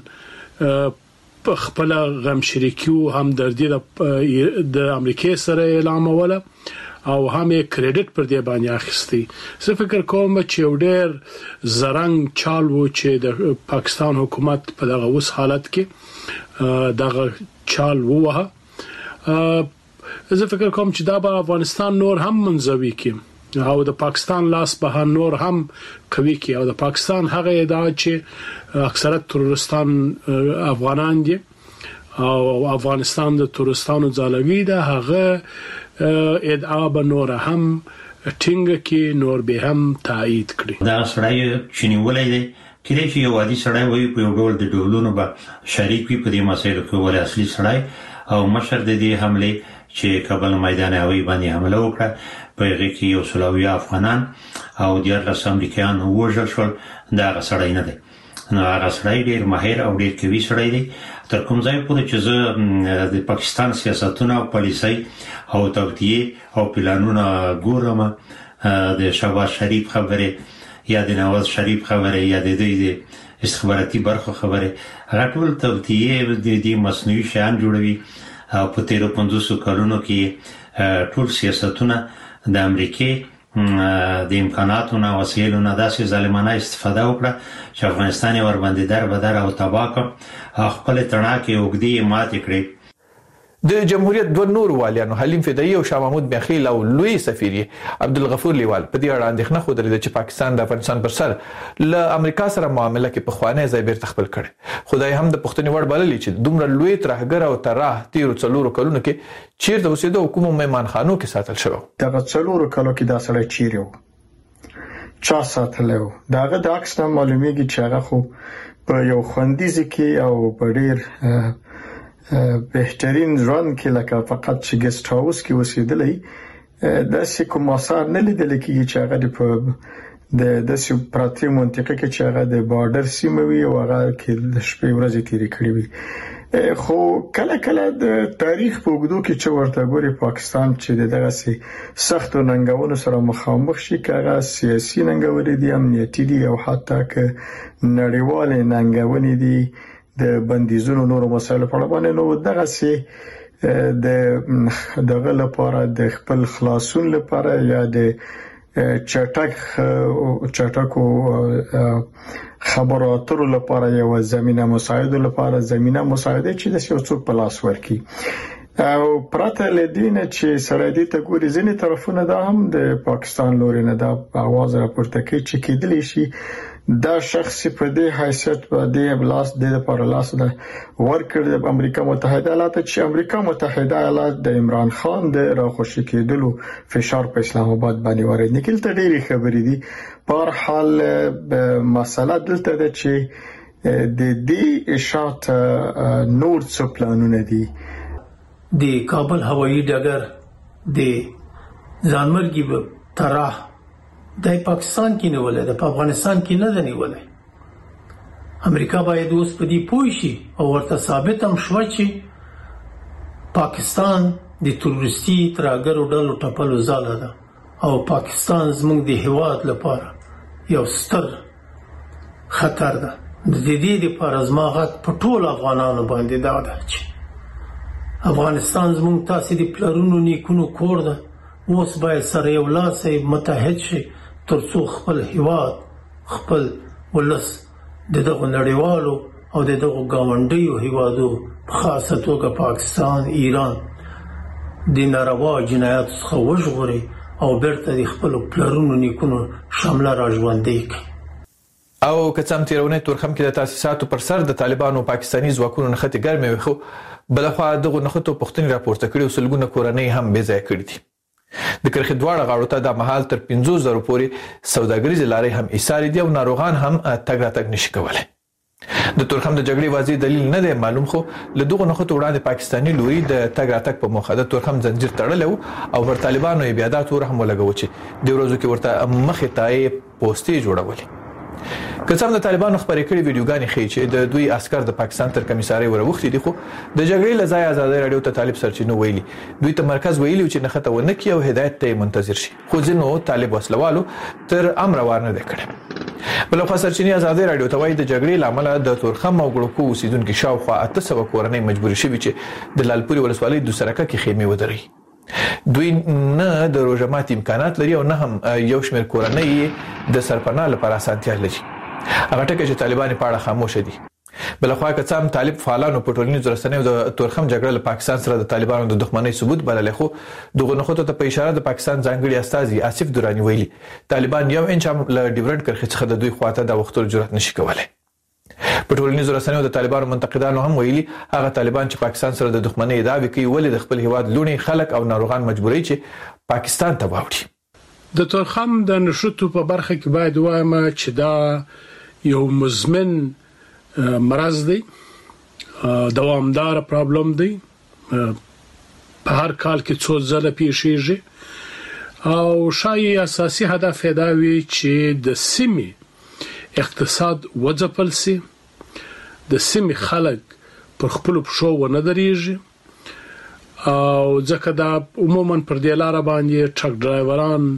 په خپل غم شریکیو هم د امریکای سره اعلان ولا او هم کریډټ پر دې باندې اخیستي. زه فکر کوم چې ډېر زرنګ چال وو چې د پاکستان حکومت په دغه اوس حالت کې دغه چال ووه. زه فکر کوم چې دا به افغانستان نور هم منځوي کې او د پاکستان لاس به نور هم کوي کې او د پاکستان هغه ادعا چې اکثریت ترورستان افغانان دي او افغانستان د ترورستانو ځالوي ده، هغه ادعا به نور هم ټینګ کې نور به هم تایید کړي. دا سړی چې نیولای دی کله چې یو عادي سړی وي په یو ډول د ډولونو به شریک وي په دې مسایلو کې، ولې اصلي سړی او مشر د دې حمله چې کابل میدان هوایي باندې حمله وکړه په هغه کې یو سلاوي افغانان او د امریکایان وژل شول، دا غسړی نه دی. نو هغه سړی ډیر ماهر او ډیر قوي سړی دی. تر کوم ځای پورې چې زه د پاکستان سیاستونه او پالیسي او توطئه او پلانونه ګورم، د شهباز شریف خبره یا د نواز شریف خبره یا د دې استخباراتي برخه خبره، هغه ټول توطئه د دې مصنوعي شیان جوړوي او په 13-15 کلونو کې ټول سیاستونه د امریکای د امکاناتو نه وسیلو نه داسې ظالمانه استفاده وکړه چې افغانستان ور باندې در بدر او تباہ کړ، خپل تڼاکې وګدي مات کړې. د جمهوریت دوه نور والیانو حلیم فدایی او شاه محمود میاخیل او لوی سفیر عبدالغفور لیوال په دې اړه اندېښنه خوده چې پاکستان د افغانستان پر سر له امریکا سره معامله کې په خوانه ځای بیرته خپل کړي. خدای هم د پښتني وړ بللی چې دومره لوی ترهګر او طرح تیر 4 کلونو کې چیرته اوسېده او کوم میمانخانو کې ساتل شو. دغه 4 کلو کې دا سړی چیرې و چا ساتلو داغه د عکس نه معلومیږي چې هغه خو په یو خوندیز کې او په ډیر بهترین ژوند کې لکه فقط چې ګست هاوس کې اوسېدلې د کوم اثر نه لیدل کېږي چې هغه د سپراتي منطقه کې چې هغه د بارډر سیمه وي او هغه کې د شپې ورځې تیرې کړې وي. خو کله کله د تاریخ په اوږدو کې چې ورته ګوري پاکستان چې دغه سخت ننګونو سره مخامخ شي کغه سیاسي ننګونې دي امنیتي دي او حتی ک نړیوال ننګونې دي د بندیزونو نورو مسایلو په اړه باندې نو دغه سي دغه لپاره د خپل خلاصون لپاره یا د چټکو خبرو اترو لپاره یو زمينه مساعده لپاره زمينه مساعده چې د سیاست په لاس ورکی او پراته لدینه چې سره دې ته ګوري ځینې طرفونه دا هم د پاکستان لوري نه دا आवाज راپورته کوي چې کېدلی شي دا شخصي په دې حیثیت په دې بلاس د لپاره لاس ده ورکړ د امریکا متحده ایالات چې امریکا متحده ایالات د عمران خان د راخوشي کېدلو فشار په اسلام آباد باندې ورید نکل ته ډېری خبرې دي. په هر حال مسله دلته ده چې د دې اشاعت نور څه پلانونه دي. د کابل هوایي ډګر د ځانمرګي طرح د پاکستان کې نه ولې د افغانستان کې نه دی ولې امریکا باید اوس په دې پوه شي او ورته ثابت هم شوه چې پاکستان د تروریستي ترهګرو ډلو ټپلو ځاله ده او پاکستان زموږ د هیواد لپاره یو ستر خطر ده. د دې لپاره زما غږ په ټول افغانانو باندې دا ده چې افغانستان زموږ تاسو د پلرونو نیکونو کور ده اوس باید سره یو لاس متحد شي ترڅو خپل هیواد خپل ولس دغه نړیوالو او دغه گاونډیو هیوادو په خاصه توګه پاکستان ایران د ناروا جنایات څخه وژغوري او بیرته د خپل پلرونو نیکونو شامله راژوندې کړي. او کڅم تیرونه تورخم کې د تاسیساتو پر سر د طالبانو پاکستانی ځواکونو نخته ګرمه وي خو بلخوا دغه نخته پښتني راپورته کړي او سلګونه کورنۍ هم بې ځای کړي دي. د کرخې دواړه غاړو ته د مهال تر 50,000 پورې سوداګریز لارې هم ایثار دي او ناروغان هم تګ راتګ نشي کولای. د تورخم د جګړې واضح دلیل نه دی معلوم خو له دغه نخښو وړاندې پاکستانی لوري د تګ راتګ په موخه د تورخم زنجیر تړلو او پر طالبانو یې بیا د تور هم ولګو چې د ورځو کې ورته مخې ته پوسټي جوړولې. کڅم د طالبانو خبرې کړې ویډیوګانې ښیي چې د دوی عسكر د پاکستان تر کمیساري وروختي دي خو د جګړې لزای آزادۍ رادیو ته طالب سرچینو ویلي دوی ته مرکز ویلي چې نخته ونه کی او هدایت ته منتظر شي خو ځینو طالب وسلوالو تر امر ورنه کړي. بل خو سرچینی آزادۍ رادیو ته وایي د جګړې لامل د تورخم او ګړکو اوسیدونکو شاوخوا 800 کورنۍ مجبور شوي چې د لالپوري ولسوالۍ د سرکه کې خیمه ودري. دوی نه د روزمات امکانات لري او نه هم یو شمېر کورنۍ د سرپناه لپاره اسانتیا لري. هغه ټکي چې طالبان په اړه خاموش دي. بلخوا کڅام طالب فعالانو په ټولنیزو رسنیو د تورخم جګړه له پاکستان سره د طالبانو د دښمنۍ ثبوت بلل خو دغه نخوته ته په اشاره د پاکستان ځانګړي استاذي آصف درانی ویلي طالبان یو انچ هم له ډیورنت کرخه څخه د دوی خواته د وختو جرأت نشي کولای. په ټولنیزو رسنیو د طالبانو منتقدانو هم ویلي هغه طالبان چې پاکستان سره د دښمنۍ دعوی کوي ولې د خپل هیواد لونی خلک او ناروغان مجبوري چې پاکستان ته واوړي. د تورخم د نشټو په برخه کې باید وایم چې دا یو مزمن مرض دی دوامدار پرابلم دی په هر کال کې څو ځله پیښیږي او شایي اساسي هدف دا وي چې د سیمې اقتصاد وځپل سي د سیمې خلک پر خپل پښو ونه درېږي او ځکه دا عموما پر دې لار باندې ټرک ډرایوران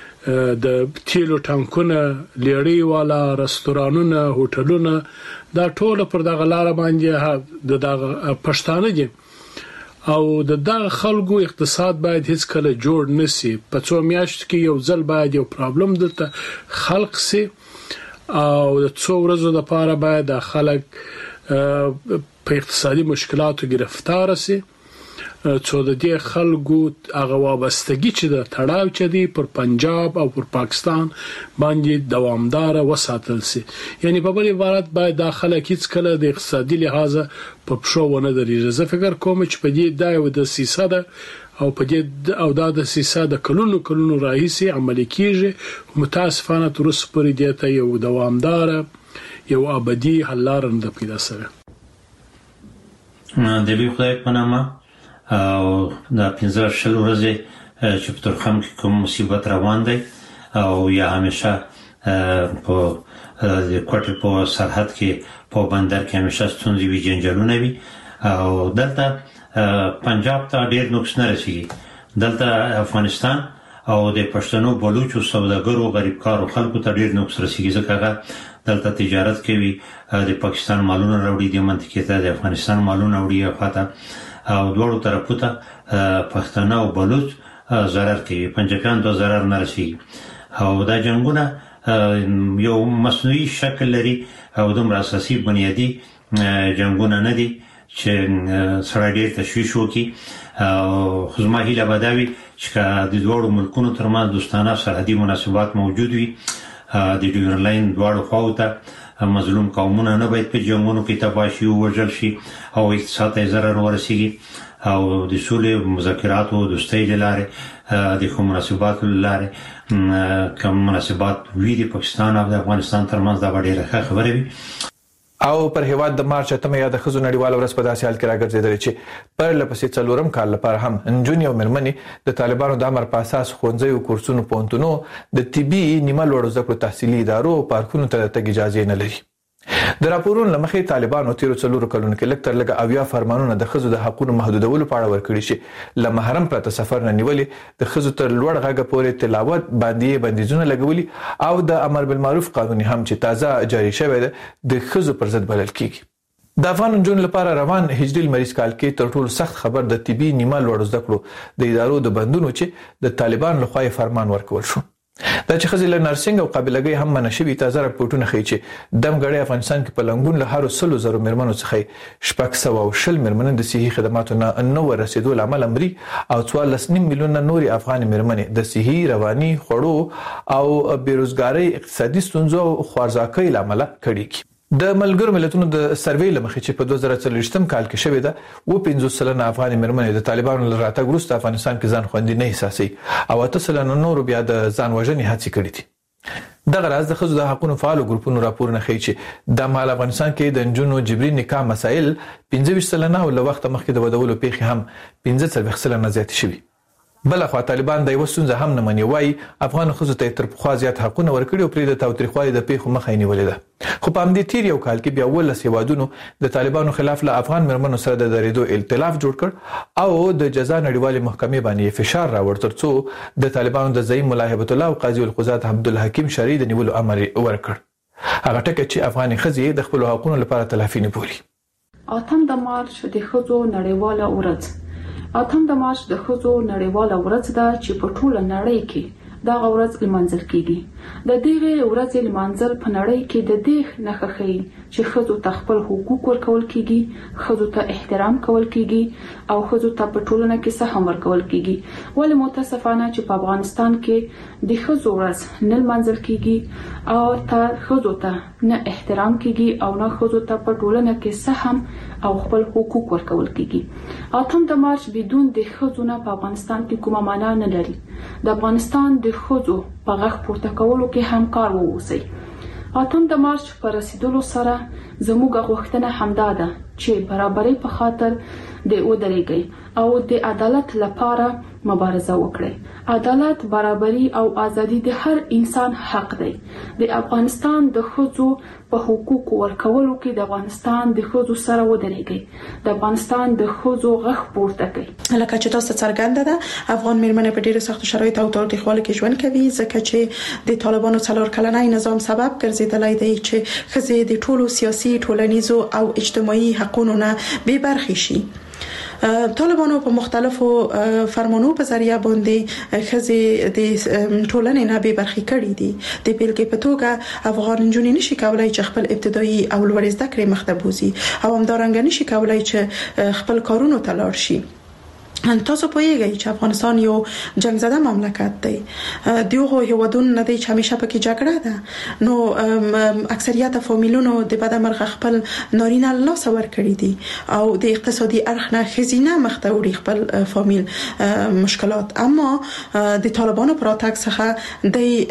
د تیلو ټانکونه لیړی والا رستورانونه هوټلونه دا ټول پر دغه لار باندې د دغه پښتانه دي او د دغه خلکو اقتصاد باید هیڅ کله جوړ نشي په څو میاشت کې یو ځل باید یو پرابلم دلته خلق سي او د څو ورځې لپاره باید خلک په اقتصادي مشکلاتو گرفتار سي څو د دې خلکو هغه وابستګي چې د تړاو چې دی پر پنجاب او پر پاکستان باندې دوامدار وساتل سي. یعنی په بل عبارت باید داخله کیڅ کله د اقتصادي لحاظ په پښو ونه درېږي. زه فکر کوم چې په دې دایو د سیاست او په دې او د سیاست د کلونو راهیسي عملي کیږي. متاسفانه تر اوسه پورې دې ته یو دوامدار یو ابدي حل لار نه پیدا شوه. د دې خدای په نامه او د 15 ورځې چې په ترخم کې کوم مصیبت روان دی او یا همیشه په د کوټې په سرحد کې په بندر کې همیشه ستونزې وي، جنجالونه وي او دلته پنجاب ته ډېر نقص نه رسیږي. دلته افغانستان او د پښتنو بلوچو سوداګرو غریبکارو خلکو ته ډېر نقص رسیږي، ځکه هغه دلته تجارت کوي، د پاکستان مالونه راوړي، د منطقې ته د افغانستان مالونه راوړي خاطر او دوړو طرفو ته پښتانه او بلوچ ضرر کوي، پنجابیان ته ضرر نه رسیږي. او دا جنگونه یو مصنوعي شکل لري او دومره اساسي بنیادی جنگونه نه دي چې سره ډېر تشویش وکړي. او خو زما هیله به دا وي چې د دوړو ملکونو ترمنځ دوستانه سرحدي مناسبات موجود وي، د ډیورن لاین دواړو خواو ته مظلوم قومونه نه باید په جنگونو کې تباه شي او وژل شي او اقتصاد ته ضرر ورسیږي. او د سولې مذاکرات او دوستۍ لاره د کوم مناسبات لاره کوم مناسبات وی د پاکستان او د افغانستان ترمنځ دا ډیره ښه خبره وي. او پر هیواد د مارچ اتمه یا د خزو نړیوال ورځ په داسې حال کې راګرځیدل چې پر لپسې څلورم کال لپاره هم انجونی او مرمنې د طالبانو د امر په اساس ښوونځي او کورسونو پونتونو د طبي نیمه لوړو زده کړو تحصیلي ادارو او پارکونو ته تګ اجازه نه لري. د راپورونو لمخې طالبانو تیر څلورو کلونو کې لکتر لګ اویا فرمانونه د خزو د حقوقو محدودولو په اړه ورکړي چې ل محرم پرته سفر نه نیولې د خزو تر لوړ غږ پورې تلاوت باندې بندیزونه لګولي او د امر بالمعروف قانون هم چې تازه جاری شوی دی د خزو پر ضد بلل کیږي. د افغان جون لپاره روان هجري المریض کال کې تر ټولو سخت خبر د طبي نیمه لوړ زده کړو د ادارو د بندونو چې د طالبان لخوا فرمان ورکول شو. دا چې خزل نرسنګ او قابلګي هم منشوي تازه راپورټونه ښیي چې دمګړی افغانستان کې په لنګون له هر 100,000 مرمنو څخه شپږ سوه او شل مرمنې د صحي خدماتو نه نو ورسېدو لامل امري او 14.5 میلیونه نوري افغان مرمنې د صحي رواني خوړو او بیروزګاری اقتصادي ستونزو او خوارځواکۍ لامل کړي. د ملګرو ملتونو د سروې لمخې چې په 2023 کال کې شوې ده و 50 سلنه افغان مرمنې د طالبانو له راتګ وروسته افغانستان کې ځان خوندي نه احساسي او 8 سلنه نور بیا د ځان وژنې هڅې کړې دي. دغه راز د خزو د حقوقو فعال ګروپونو راپورونه ښیي چې د مال افغانستان کې د جنونو جبري نکاح مسائل 25 سلنه او له وخت مخکې د ودولو پیښې هم 15 سلنه زیات شوي. بلخوا طالبان د وسونځ هم نه مني وای افغان خزو ته تر پخوا زیات حقونه ورکړي او پرې د تاوتریخوالي د پیښو مخه نیولې ده. خو په همدې تیر یو کال کې بیا ولس هیوادونو د طالبانو خلاف له افغان مرمنو سره د درېدو ائتلاف جوړ کړ او د جزا نړیوالې محکمې باندې فشار راوړ ترڅو د طالبانو د زعیم ملا هیبت الله او قاضي القضات عبدالحکیم شری د نیولو امر ورکړ. هغه ټکه چې افغان خزي د خپل حقوقو لپاره تلافي نه بولي. اتم د مارچ د خزو نړیواله ورځ اتم د مارچ د خزو نړیواله ورځ ده چې په ټوله نړۍ کې دا ورځ لمانځل کیږي. د دې ورځې لمانځل په نړۍ کې د دې نښه ښيي چې خزو ته خپل حقوق ورکول کیږي، خزو ته احترام کول کیږي او خزو ته په ټولنه کې سهم ورکول کیږي. ولې متاسفانه چې په افغانستان کې د خزو ورځ نه لمانځل کیږي او ته خزو ته نه احترام کیږي او نه خزو ته په ټولنه کې سهم او خپل حقوق ورکول کیږي. اتم د مارچ بدون د خزو نه په افغانستان کې کومه معنا نه لري. د افغانستان د خزو په غږ پورته کولو کې همکار واوسئ. اتم د مارچ پر رسیدلو سره زموږ غوښتنه همدا ده چې برابرۍ په خاطر د ودرېږئ او د عدالت لپاره مبارزه وکړئ. عدالت، برابرۍ او ازادي د هر انسان حق دی. د افغانستان د خزو په حقوق ورکولو کې د افغانستان د خزو سره ودرېږئ. د افغانستان د خزو غږ پورته کړئ. لکه چې تاسو څرګنده ده افغان میرمنې په ډیرو سختو شرایطو او تاوتریخوالي کې ژوند کوي ځکه چې د طالبانو څلور کلنۍ نظام سبب ګرځیدلی دی چې ښځې د ټولو سیاسي، ټولنیزو او اجتماعي حقوقو نه بې برخې شي. طالبانو په مختلفو فرمانونو په ذریعہ باندې ښځې د ټولنې نه بې برخې کړې دي. د بیلګې په توګه افغان نجونې نشي کولای چې خپل ابتدایي او لوړ زده کړې مخته بوزي او همدارنګه نشي کولای چې خپل کارونو ته لاړ شي. تاسو پوهیږئ چې افغانستان یو جنگ زده مملکت دی. دغه هیوادونو نه دی چې همیشه پکې جګړه ده. نو اکثریت فامیلونو د بدمرغه خپل نارینه لاس ور کړی دي او د اقتصادي اړخ نه خزینه مخته وړي خپل فامیل مشکلات. اما د طالبانو پراتګ څخه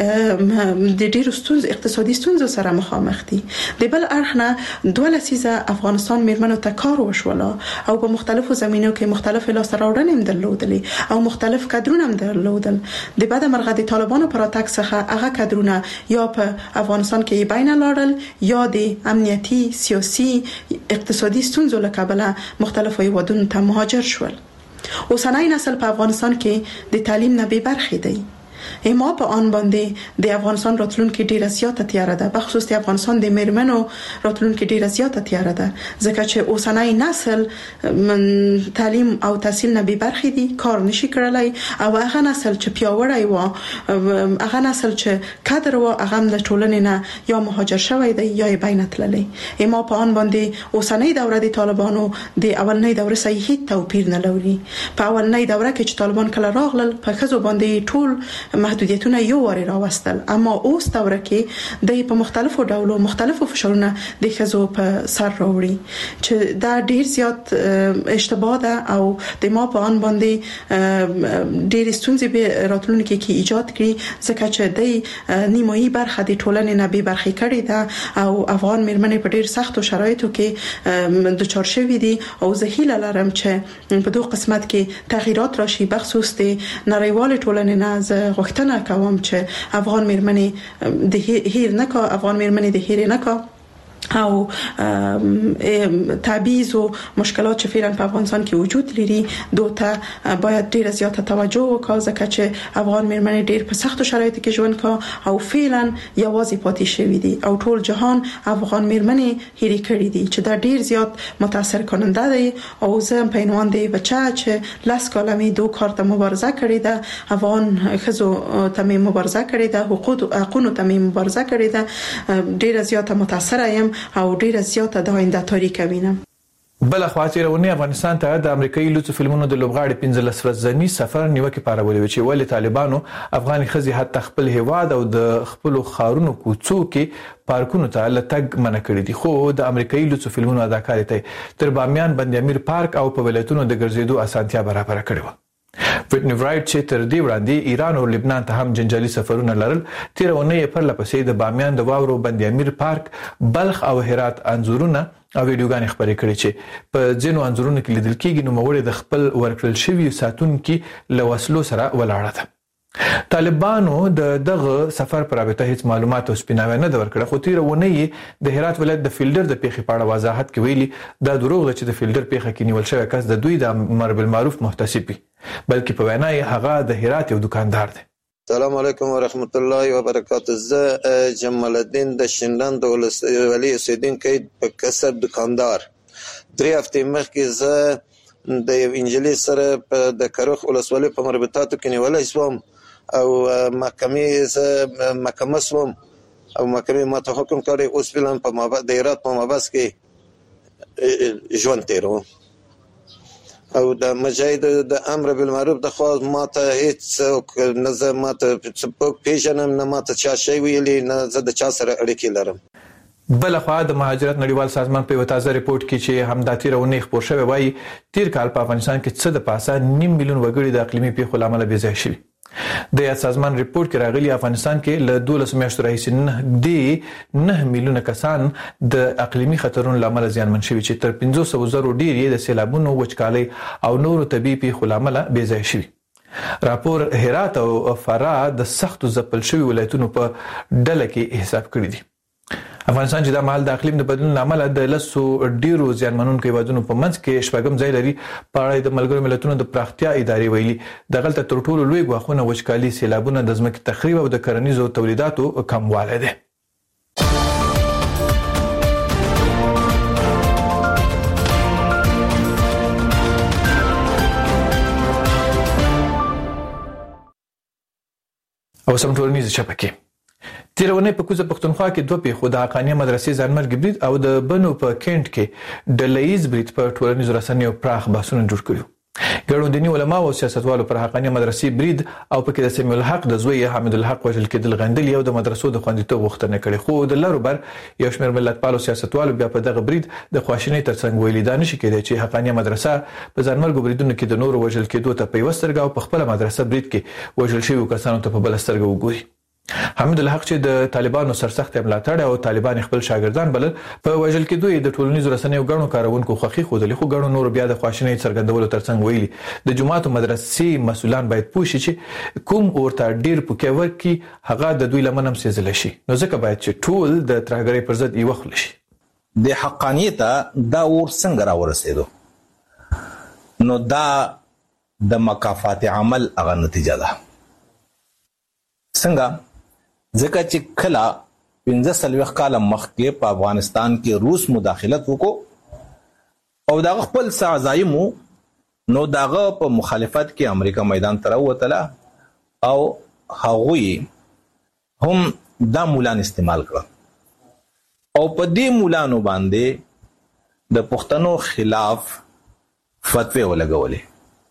د ډېر ستونزې اقتصادي ستونزو سره مخامخ دي. د بل اړخ نه دوه لسیزه افغانستان میرمنو ته کار وشوله او په مختلفو زمینو کې مختلف لاسته هم درلودلې او مختلف کادرونه هم درلودل. د بعد مرغه د طالبانو پر اتاک څخه هغه کادرونه یا په افغانستان کې بین لاړل یا د امنیتي سیاسي اقتصادي ستونزو له کبله مختلفو هیوادونو ته مهاجر شول. اوسنۍ نسل په افغانستان کې د تعلیم نه بې برخې دی. ما په آن باندې د افغانستان راتلونکي ډیره زیاته تیاره ده، بخصوص د افغانستان د میرمنو راتلونکي ډیره زیاته تیاره ده، ځکه چې اوسنۍ نسل تعلیم او تحصیل نه بې برخې دي، کار نشي کړلای او هغه نسل چې پیاوړی و، هغه نسل چې کادر و، هغه د ټولنې نه یا مهاجر شوی دی یا یې بین تللی. ما په آن باندې اوسنۍ دوره د طالبانو د اولنۍ دوره سره هیڅ توپیر نه لري. په اولنۍ دوره کې چې طالبان کله راغلل په ښځو باندې ټول محدودیتونه یو وری راوستل، اما اوس دوره کې د په مختلفو ډولو مختلفو فشارونه د ښځو په سر راوړي چې دا ډیر زیات اشتباه ده او د ما په ان باندې ډیر ستونزې به راتلونکي کې ایجاد کړي، ځکه چې د نیمایي برخه د ټولنې نه بې برخې کړي ده او افغان میرمنې په ډیر سختو شرایطو کې د چارشوي دي او زه هیله لرم چې په دوه قسمت کې تغیرات راشي، بخصوص د نړیوال ټولنې نه غوښتنه کوم چې افغان میرمنې د هیر نکا، افغان میرمنې د هیر نکا او تبعیض و مشکلات چې فعلا په افغانستان کې وجود لري دوته باید ډیر زیاته توجه وکړو، ځکه چې افغان میرمنې ډیر په سختو شرایطو کې ژوند کوي او فعلا یوازې پاتې شوی دي او ټول جهان افغان میرمنې هېرې کړې دي چې دا ډیر زیات متاثر کننده دی. او زه په عنوان دی بچا چې لاس کلمې دوه کار ته مبارزه کړې ده، افغان ښځو ته مبارزه کړې ده، حقوقونو ته مبارزه کړې ده، ډیر زیاته متاثر یم او ډیره زیاته د آینده تاریخ وینم. بل خواته رونی افغانستان ته د امریکایي لوڅ فلمونو د لوبغاړي 15 ورځنی سفر نیوکه پارولې چې ولې طالبانو افغان خزي حتی خپل هواد او د خپل خارونو کوڅو کې پارکونو ته لټګ منع کړی دي، خو د امریکایي لوڅ فلمونو اداکار ته تر بامیان بند امیر پارک او په ولایتونو د ګرځېدو اسانتیا برابر کړې و. ویټنی ورایټ چې تر دې وړاندې ایران او لبنان ته هم جنجالي سفرونه لرل، تیر اونۍ پر لپسې د بامیان د واورو بند امیر پارک، بلخ او هرات انځورونه او ویډیوګانې خبرې کړې چې په ځینو انځورونو کې لیدل کېږي نوموړی د خپل ورکړل شوي ساتونکي له وسلو سره ولاړه ده. طالبانو دغه سفر پر رابطه هیڅ معلومات او سپیناوی نه ورکړه، خو تیر اونۍ د هرات ولایت د فیلډر د پیښې په اړه وضاحت کې ویلي دا دروغ ده چې د فیلډر پیښه کې نیول شوی کس د دوی د امر بالمعروف محتسب وي، بلکې په وینا یې هغه د هرات یو دکاندار دی. السلام علیکم ورحمت الله وبرکاته. زه جمال الدین د شینډان د ولسوالۍ اوسیدونکی په کسب دکاندار. 3 هفتې مخکې زه د یو انجلۍ سره د کروخ ولسوالۍ په مربوطاتو کې نیولای شوم او محکمه شوم او محکمې ماته حکم کړی اوس فعلا په د هرات په مابس کې ژوند تیروم او د مجاهد د امر بالمعروف د خوا ماته هیڅ نه زه ماته پیژنم نه ماته چا شی ویلي نه زه د چا سره اړیکې لرم. بل خوا د مهاجرت نړیوال سازمان په یو تازه ریپورت کې چې همدا تیر اونۍ خپور شوی وایي تیر کال په افغانستان کې څه د پاسه 9 میلیون وګړي د اقلیمي پیښو لامل بې ځای شوي. د یاد سازمان ریپورت کې راغلي افغانستان کې له 12 میاشتو راهیسې 9 میلیونه کسان د اقلیمي خطرونو لامل زیانمن شوي چې تر 500,000 ډیر یې د سیلابونو، وچکالۍ او نورو طبیعي پیښو لامل بې ځای شوي. راپور هرات او فراه د سختو ځپل شوي ولایتونو په ډله کې حساب کړی دي. افغانستان چې د مال د اقلیم د بدلون لامل د لسو ډیرو زیانمنونکو هیوادونو په منځ کې شپږم ځای لري. په اړه د ملګرو ملتونو د پراختیا ادارې ویلي دغلته تر ټولو لوی ګواښونه وچکالي، سیلابونه، د ځمکې تخریب او د کرنیزو تولیداتو کموالی دی. او سم ټولنیز شبکې تیر ونې په کوزه پښتونخوا کې دوه پیښو د حقانیه مدرسې ځانمرګ برید او د بنو په کینټ کې ډلهیز برید په ټولنیزو رسنیو پراخ بحثونه جوړ کړي. ګڼو دیني علما او سیاستوالو پر حقانيه مدرسې برید او پکې د سمیع الحق د زوی حمید الحق وژل کېدل غندل یو د مدرسو د خوندیتوب غوښتنه کړې خو د لارو بر یو شمېر ملتپالو سیاستوالو بیا په دغه برید د خواشینۍ ترڅنګ ویلي دا نشي کېدای چې حقانيه مدرسه په ځانمرګو بریدونو کې د نورو وژل کېدو ته په یوه سترګه او په خپله مدرسه برید کې وژل شویو کسانو ته په بله سترګه وګوري. حمید الحق چې د طالبانو سرسخت ملاتړ او طالبان خپل شاګردان بلل په وژل کېدو د ټولنیزو رسنیو غړو کارونکو خوخي خودلې خو غړو نور بیا د خواشینۍ څرګندولو ترڅنګ ویلي د جماعت مدرسې مسولان باید پوه شي چې کوم ورته ډیر پکې ورکی هغه د دوی لمنم سيزل شي نو ځکه باید چې ټول د ترهګرۍ پر ضد یو خل شي. د حقانیت دا ور څنګه را ورسېدو نو دا د مکافات عمل هغه نتیجه ده څنګه ځکه چې کله 15 کال مخکې په افغانستان کې روس مداخلت وکړو او دا خپل سازایمو نو داغه په مخالفت کې امریکا میدان ته راوتله او هغوی هم دا مولان استعمال کړ او په دې مولانو باندې د پښتنو خلاف فتوی ولګولې.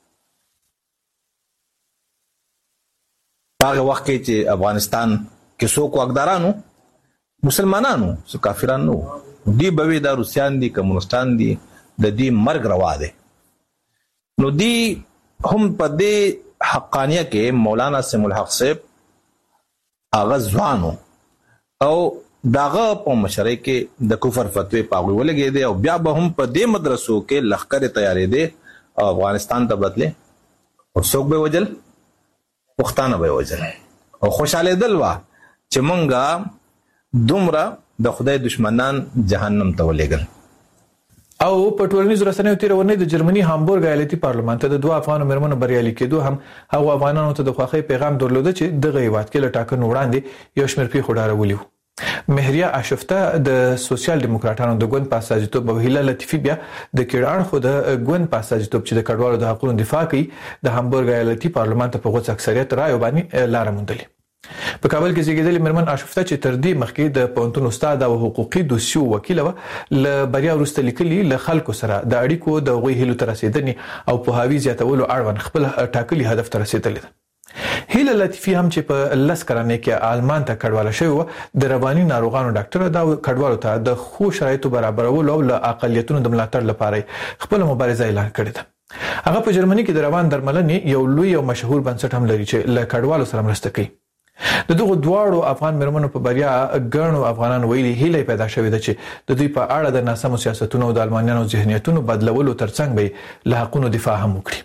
هغه وخت کې چې افغانستان کې څوک واکدارانو مسلمانانو څو کافرانو دی به دا روسیان دي کمونستان دي د دې مرګ روا دي نو دی هم په دې حقانیه کې مولانا سمیع الحق صاحب هغه ځوانو او داغه په مشرۍ کې د کفر فتوی پاغوي ولګي دي او بیا به هم په دې مدرسو کې لخر تیارې دي او افغانستان ته بدله او څوک به وجل پښتانه به وجل او خوشاله دلوا چې مونږه دومره د خدای دشمنان جهنم ته ولېګل. او په ټولنیزو رسنیو تیرونې د جرمني هامبورګ ایالتي پارلمان ته د دوه افغان مېرمنو بریالي کېدو هم هغه افغانانو ته د خوښۍ پیغام درلوده چې دغه هیواد کې له ټاکنو وړاندې یو شمېر پیښو ډارولي وو. مهریه اشفته د سوسیال دیموکراتانو د ګوند پاساجیتوب او هیله لطیفي بیا د کېړان خو د ګوند پاساجیتوب چې د کډوالو د حقوقو دفاع کوي د هامبورګ ایالتي پارلمان ته په غوڅ اکثریت رایو باندې لار موندلې. په کابل کې زیږیدلې مېرمن اشفته چې تر دې مخکې د پوهنتون استاد او حقوقي دوسیو وکیل و ل بریا وروسته لیکلي ل خلکو سره د اړیکو د غوي هلو تر رسیدنې او په هاوی زیاتولو اړوند خپل ټاکلي هدف ته رسیدلې ده. هیله لطیفي هم چې په لس کرانه کې آلمان ته کډواله شوی و د رواني ناروغانو ډاکټر دا کډوالو ته د خو شرایطو برابرولو او ل اقلیتونو د ملاتړ لپاره خپل مبارزه اعلان کړې ده. هغه په جرمني کې د روان درملنې یو لوی او مشهور بنسټ هم لري چې ل کډوالو سره مرسته کوي. د دغه دواړو افغان مېرمنو په بریا ګڼو افغانان ویلي هیله پیدا شوې ده چې د دوی په اړه د ناسمو سیاستونو او د المانیانو ذهنیتونو بدلولو ترڅنګ به له حقونو دفاع هم وکړي.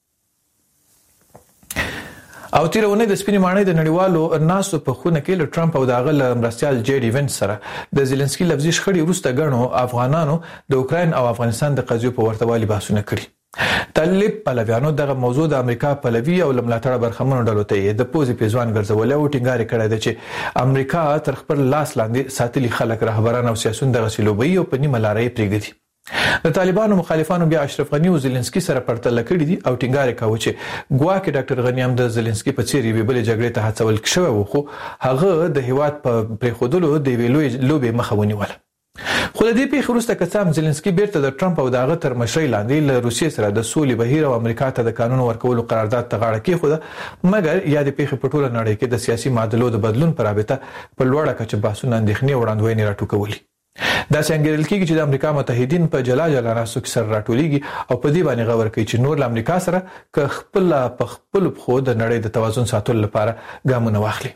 او تیرونه د سپینې ماڼۍ د نړیوالو ناسو په خونه کې له ټرمپ او د هغه له مرستيال جې ډي وینس سره د زيلنسکي لفظي شخړې وروسته ګڼو افغانانو د اوکراین او افغانستان د قضیو په ورتوالي بحثونه کړي. طالب پلویانو دغه موضوع د امریکا پلوي او لملاتړ برخمنو ډلو ته د پوزي پیزوان ګرځول او ټینګار کړی دی چې امریکا تر خپل لاس لاندې ساتلي خلک رهبران او سیاسيون دغه سلوبي او په نیمه لارې پریږدي. د طالبانو مخالفانو بیا اشرف غنی او زيلنسکي سره پرتل کړی دي او ټینګار کوي چې ګواکې ډاکټر غنی هم د زيلنسکي په څیر وی بل جګړې ته هڅول شوی و خو هغه د هیواد په پریخودلو د ویلوي لوبي مخاوني وله. خو د دې پیښې وروسته کسام زيلنسکي بیرته د ټرمپ او دغه تر مشرۍ لاندې له روسیې سره د سولې بهیر او امریکا ته د قانون ورکولو قرارداد ته غاړه کېښوده مګر یا د پیښې په ټوله نړۍ کې د سیاسي معادلو د بدلون پر رابطه په لوړه کچه بحثونه اندېښنې وړاندوینې راټوکولي. دا څنګه کېږي چې د امریکا متحدین په جلا جلا راسو کې سره راټولېږي او په دې باندې غور کوي چې نور له امریکا سره ک خپل په خپل خو د نړۍ د توازن ساتلو لپاره ګامونه واخلي.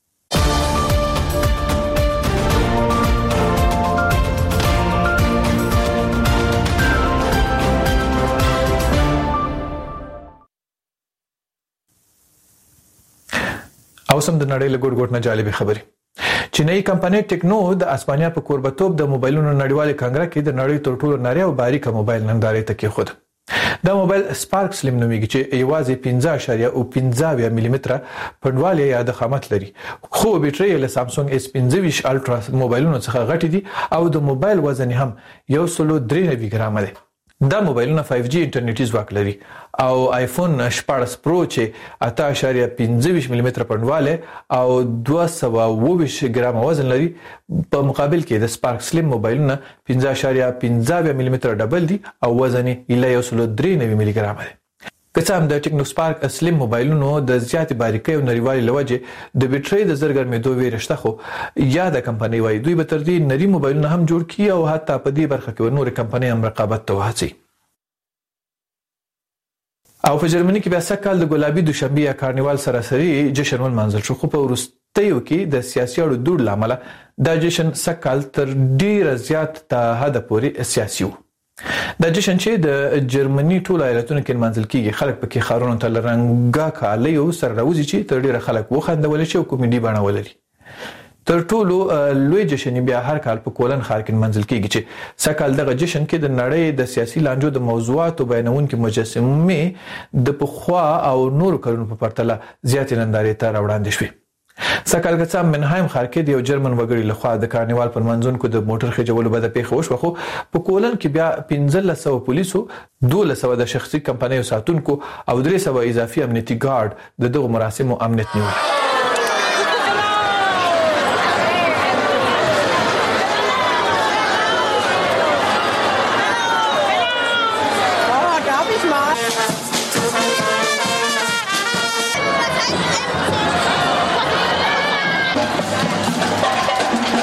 او سم د نړۍ له ګډ نه جالبه خبري. چینایي کمپنۍ ټیکنو د اسپانیا په کوربتوب د موبایلونو نړیوالې کنګره کې د نړۍ تر ټولو نری او باریک موبایل نندارې ته کېښود. دا موبایل سپارک سلیم نومیږي چې یوازې 15.15 ملي متره پنډوالی یا د خامت لري خو بیټرۍ له سامسونګ S25 الټرا موبایلونو څخه غټي دي او د موبایل وزن هم 193 ګرام دی. دا موبایلونه 5G انټرنیټي ځواک لري او آیفون 14 پرو چې 8.25 ملي متره پنډواله او 220 ګرام وزن لري په مقابل کې د سپارک سلیم موبایلونه 15.15 ملي متره ډبل دي او وزن یې 193 ملي ګرام دی. که څه هم د ټیکنوسپارک اسلم موبایلونو د زیاتې باریکۍ او نریوالي لوجه د بیټرۍ د زرګرمېدو ویرشته خو یا د کمپنۍ وایي دوی به تر دې نری موبایلونه هم جوړ کړي او حتی په دې برخه کې نور کمپنۍ هم رقابت ته وهڅوي. او په جرمني کې بیا سږ د ګلابي دوشنبه یا کارنیوال سراسري جشن ولمانځل شو خو په وروستیو کې د سیاسي اړو دوړ لامل دا جشن سږ تر ډیره زیات ته حد پورې سیاسي و. دا جشن چې د جرمني ټول ایالتونو کې منځل کیږي خلک پکې خارونو ته رنګا کالیو سره راوځي چې تر ډیره خلک وخندول شي او کومیډي بڼه ولري. تر ټولو لوی جشن بیا هر کال په کولن ښار کې منځل کیږي چې سږ دغه جشن کې د نړۍ د سیاسي لانجو د موضوعاتو بیانونکو مجسمې د پخوا او نور کلونو په پرتله زیاتې نندارې ته راوړاندې شوې. سږ کال کې منهایم ښار کې د یو جرمن وګړي لخوا د کارنیوال پر منځونکو د موټر خجولو بده پیښه وشوه خو په کولن کې بیا 1500 پولیسو 200 د شخصي کمپنیو ساتونکو او 300 اضافي امنیتي ګارد دغه مراسمو امنیت نیول.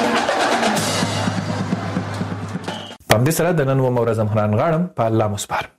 په دې سره د نن و مورزم خنان غاړم په الله مصبر.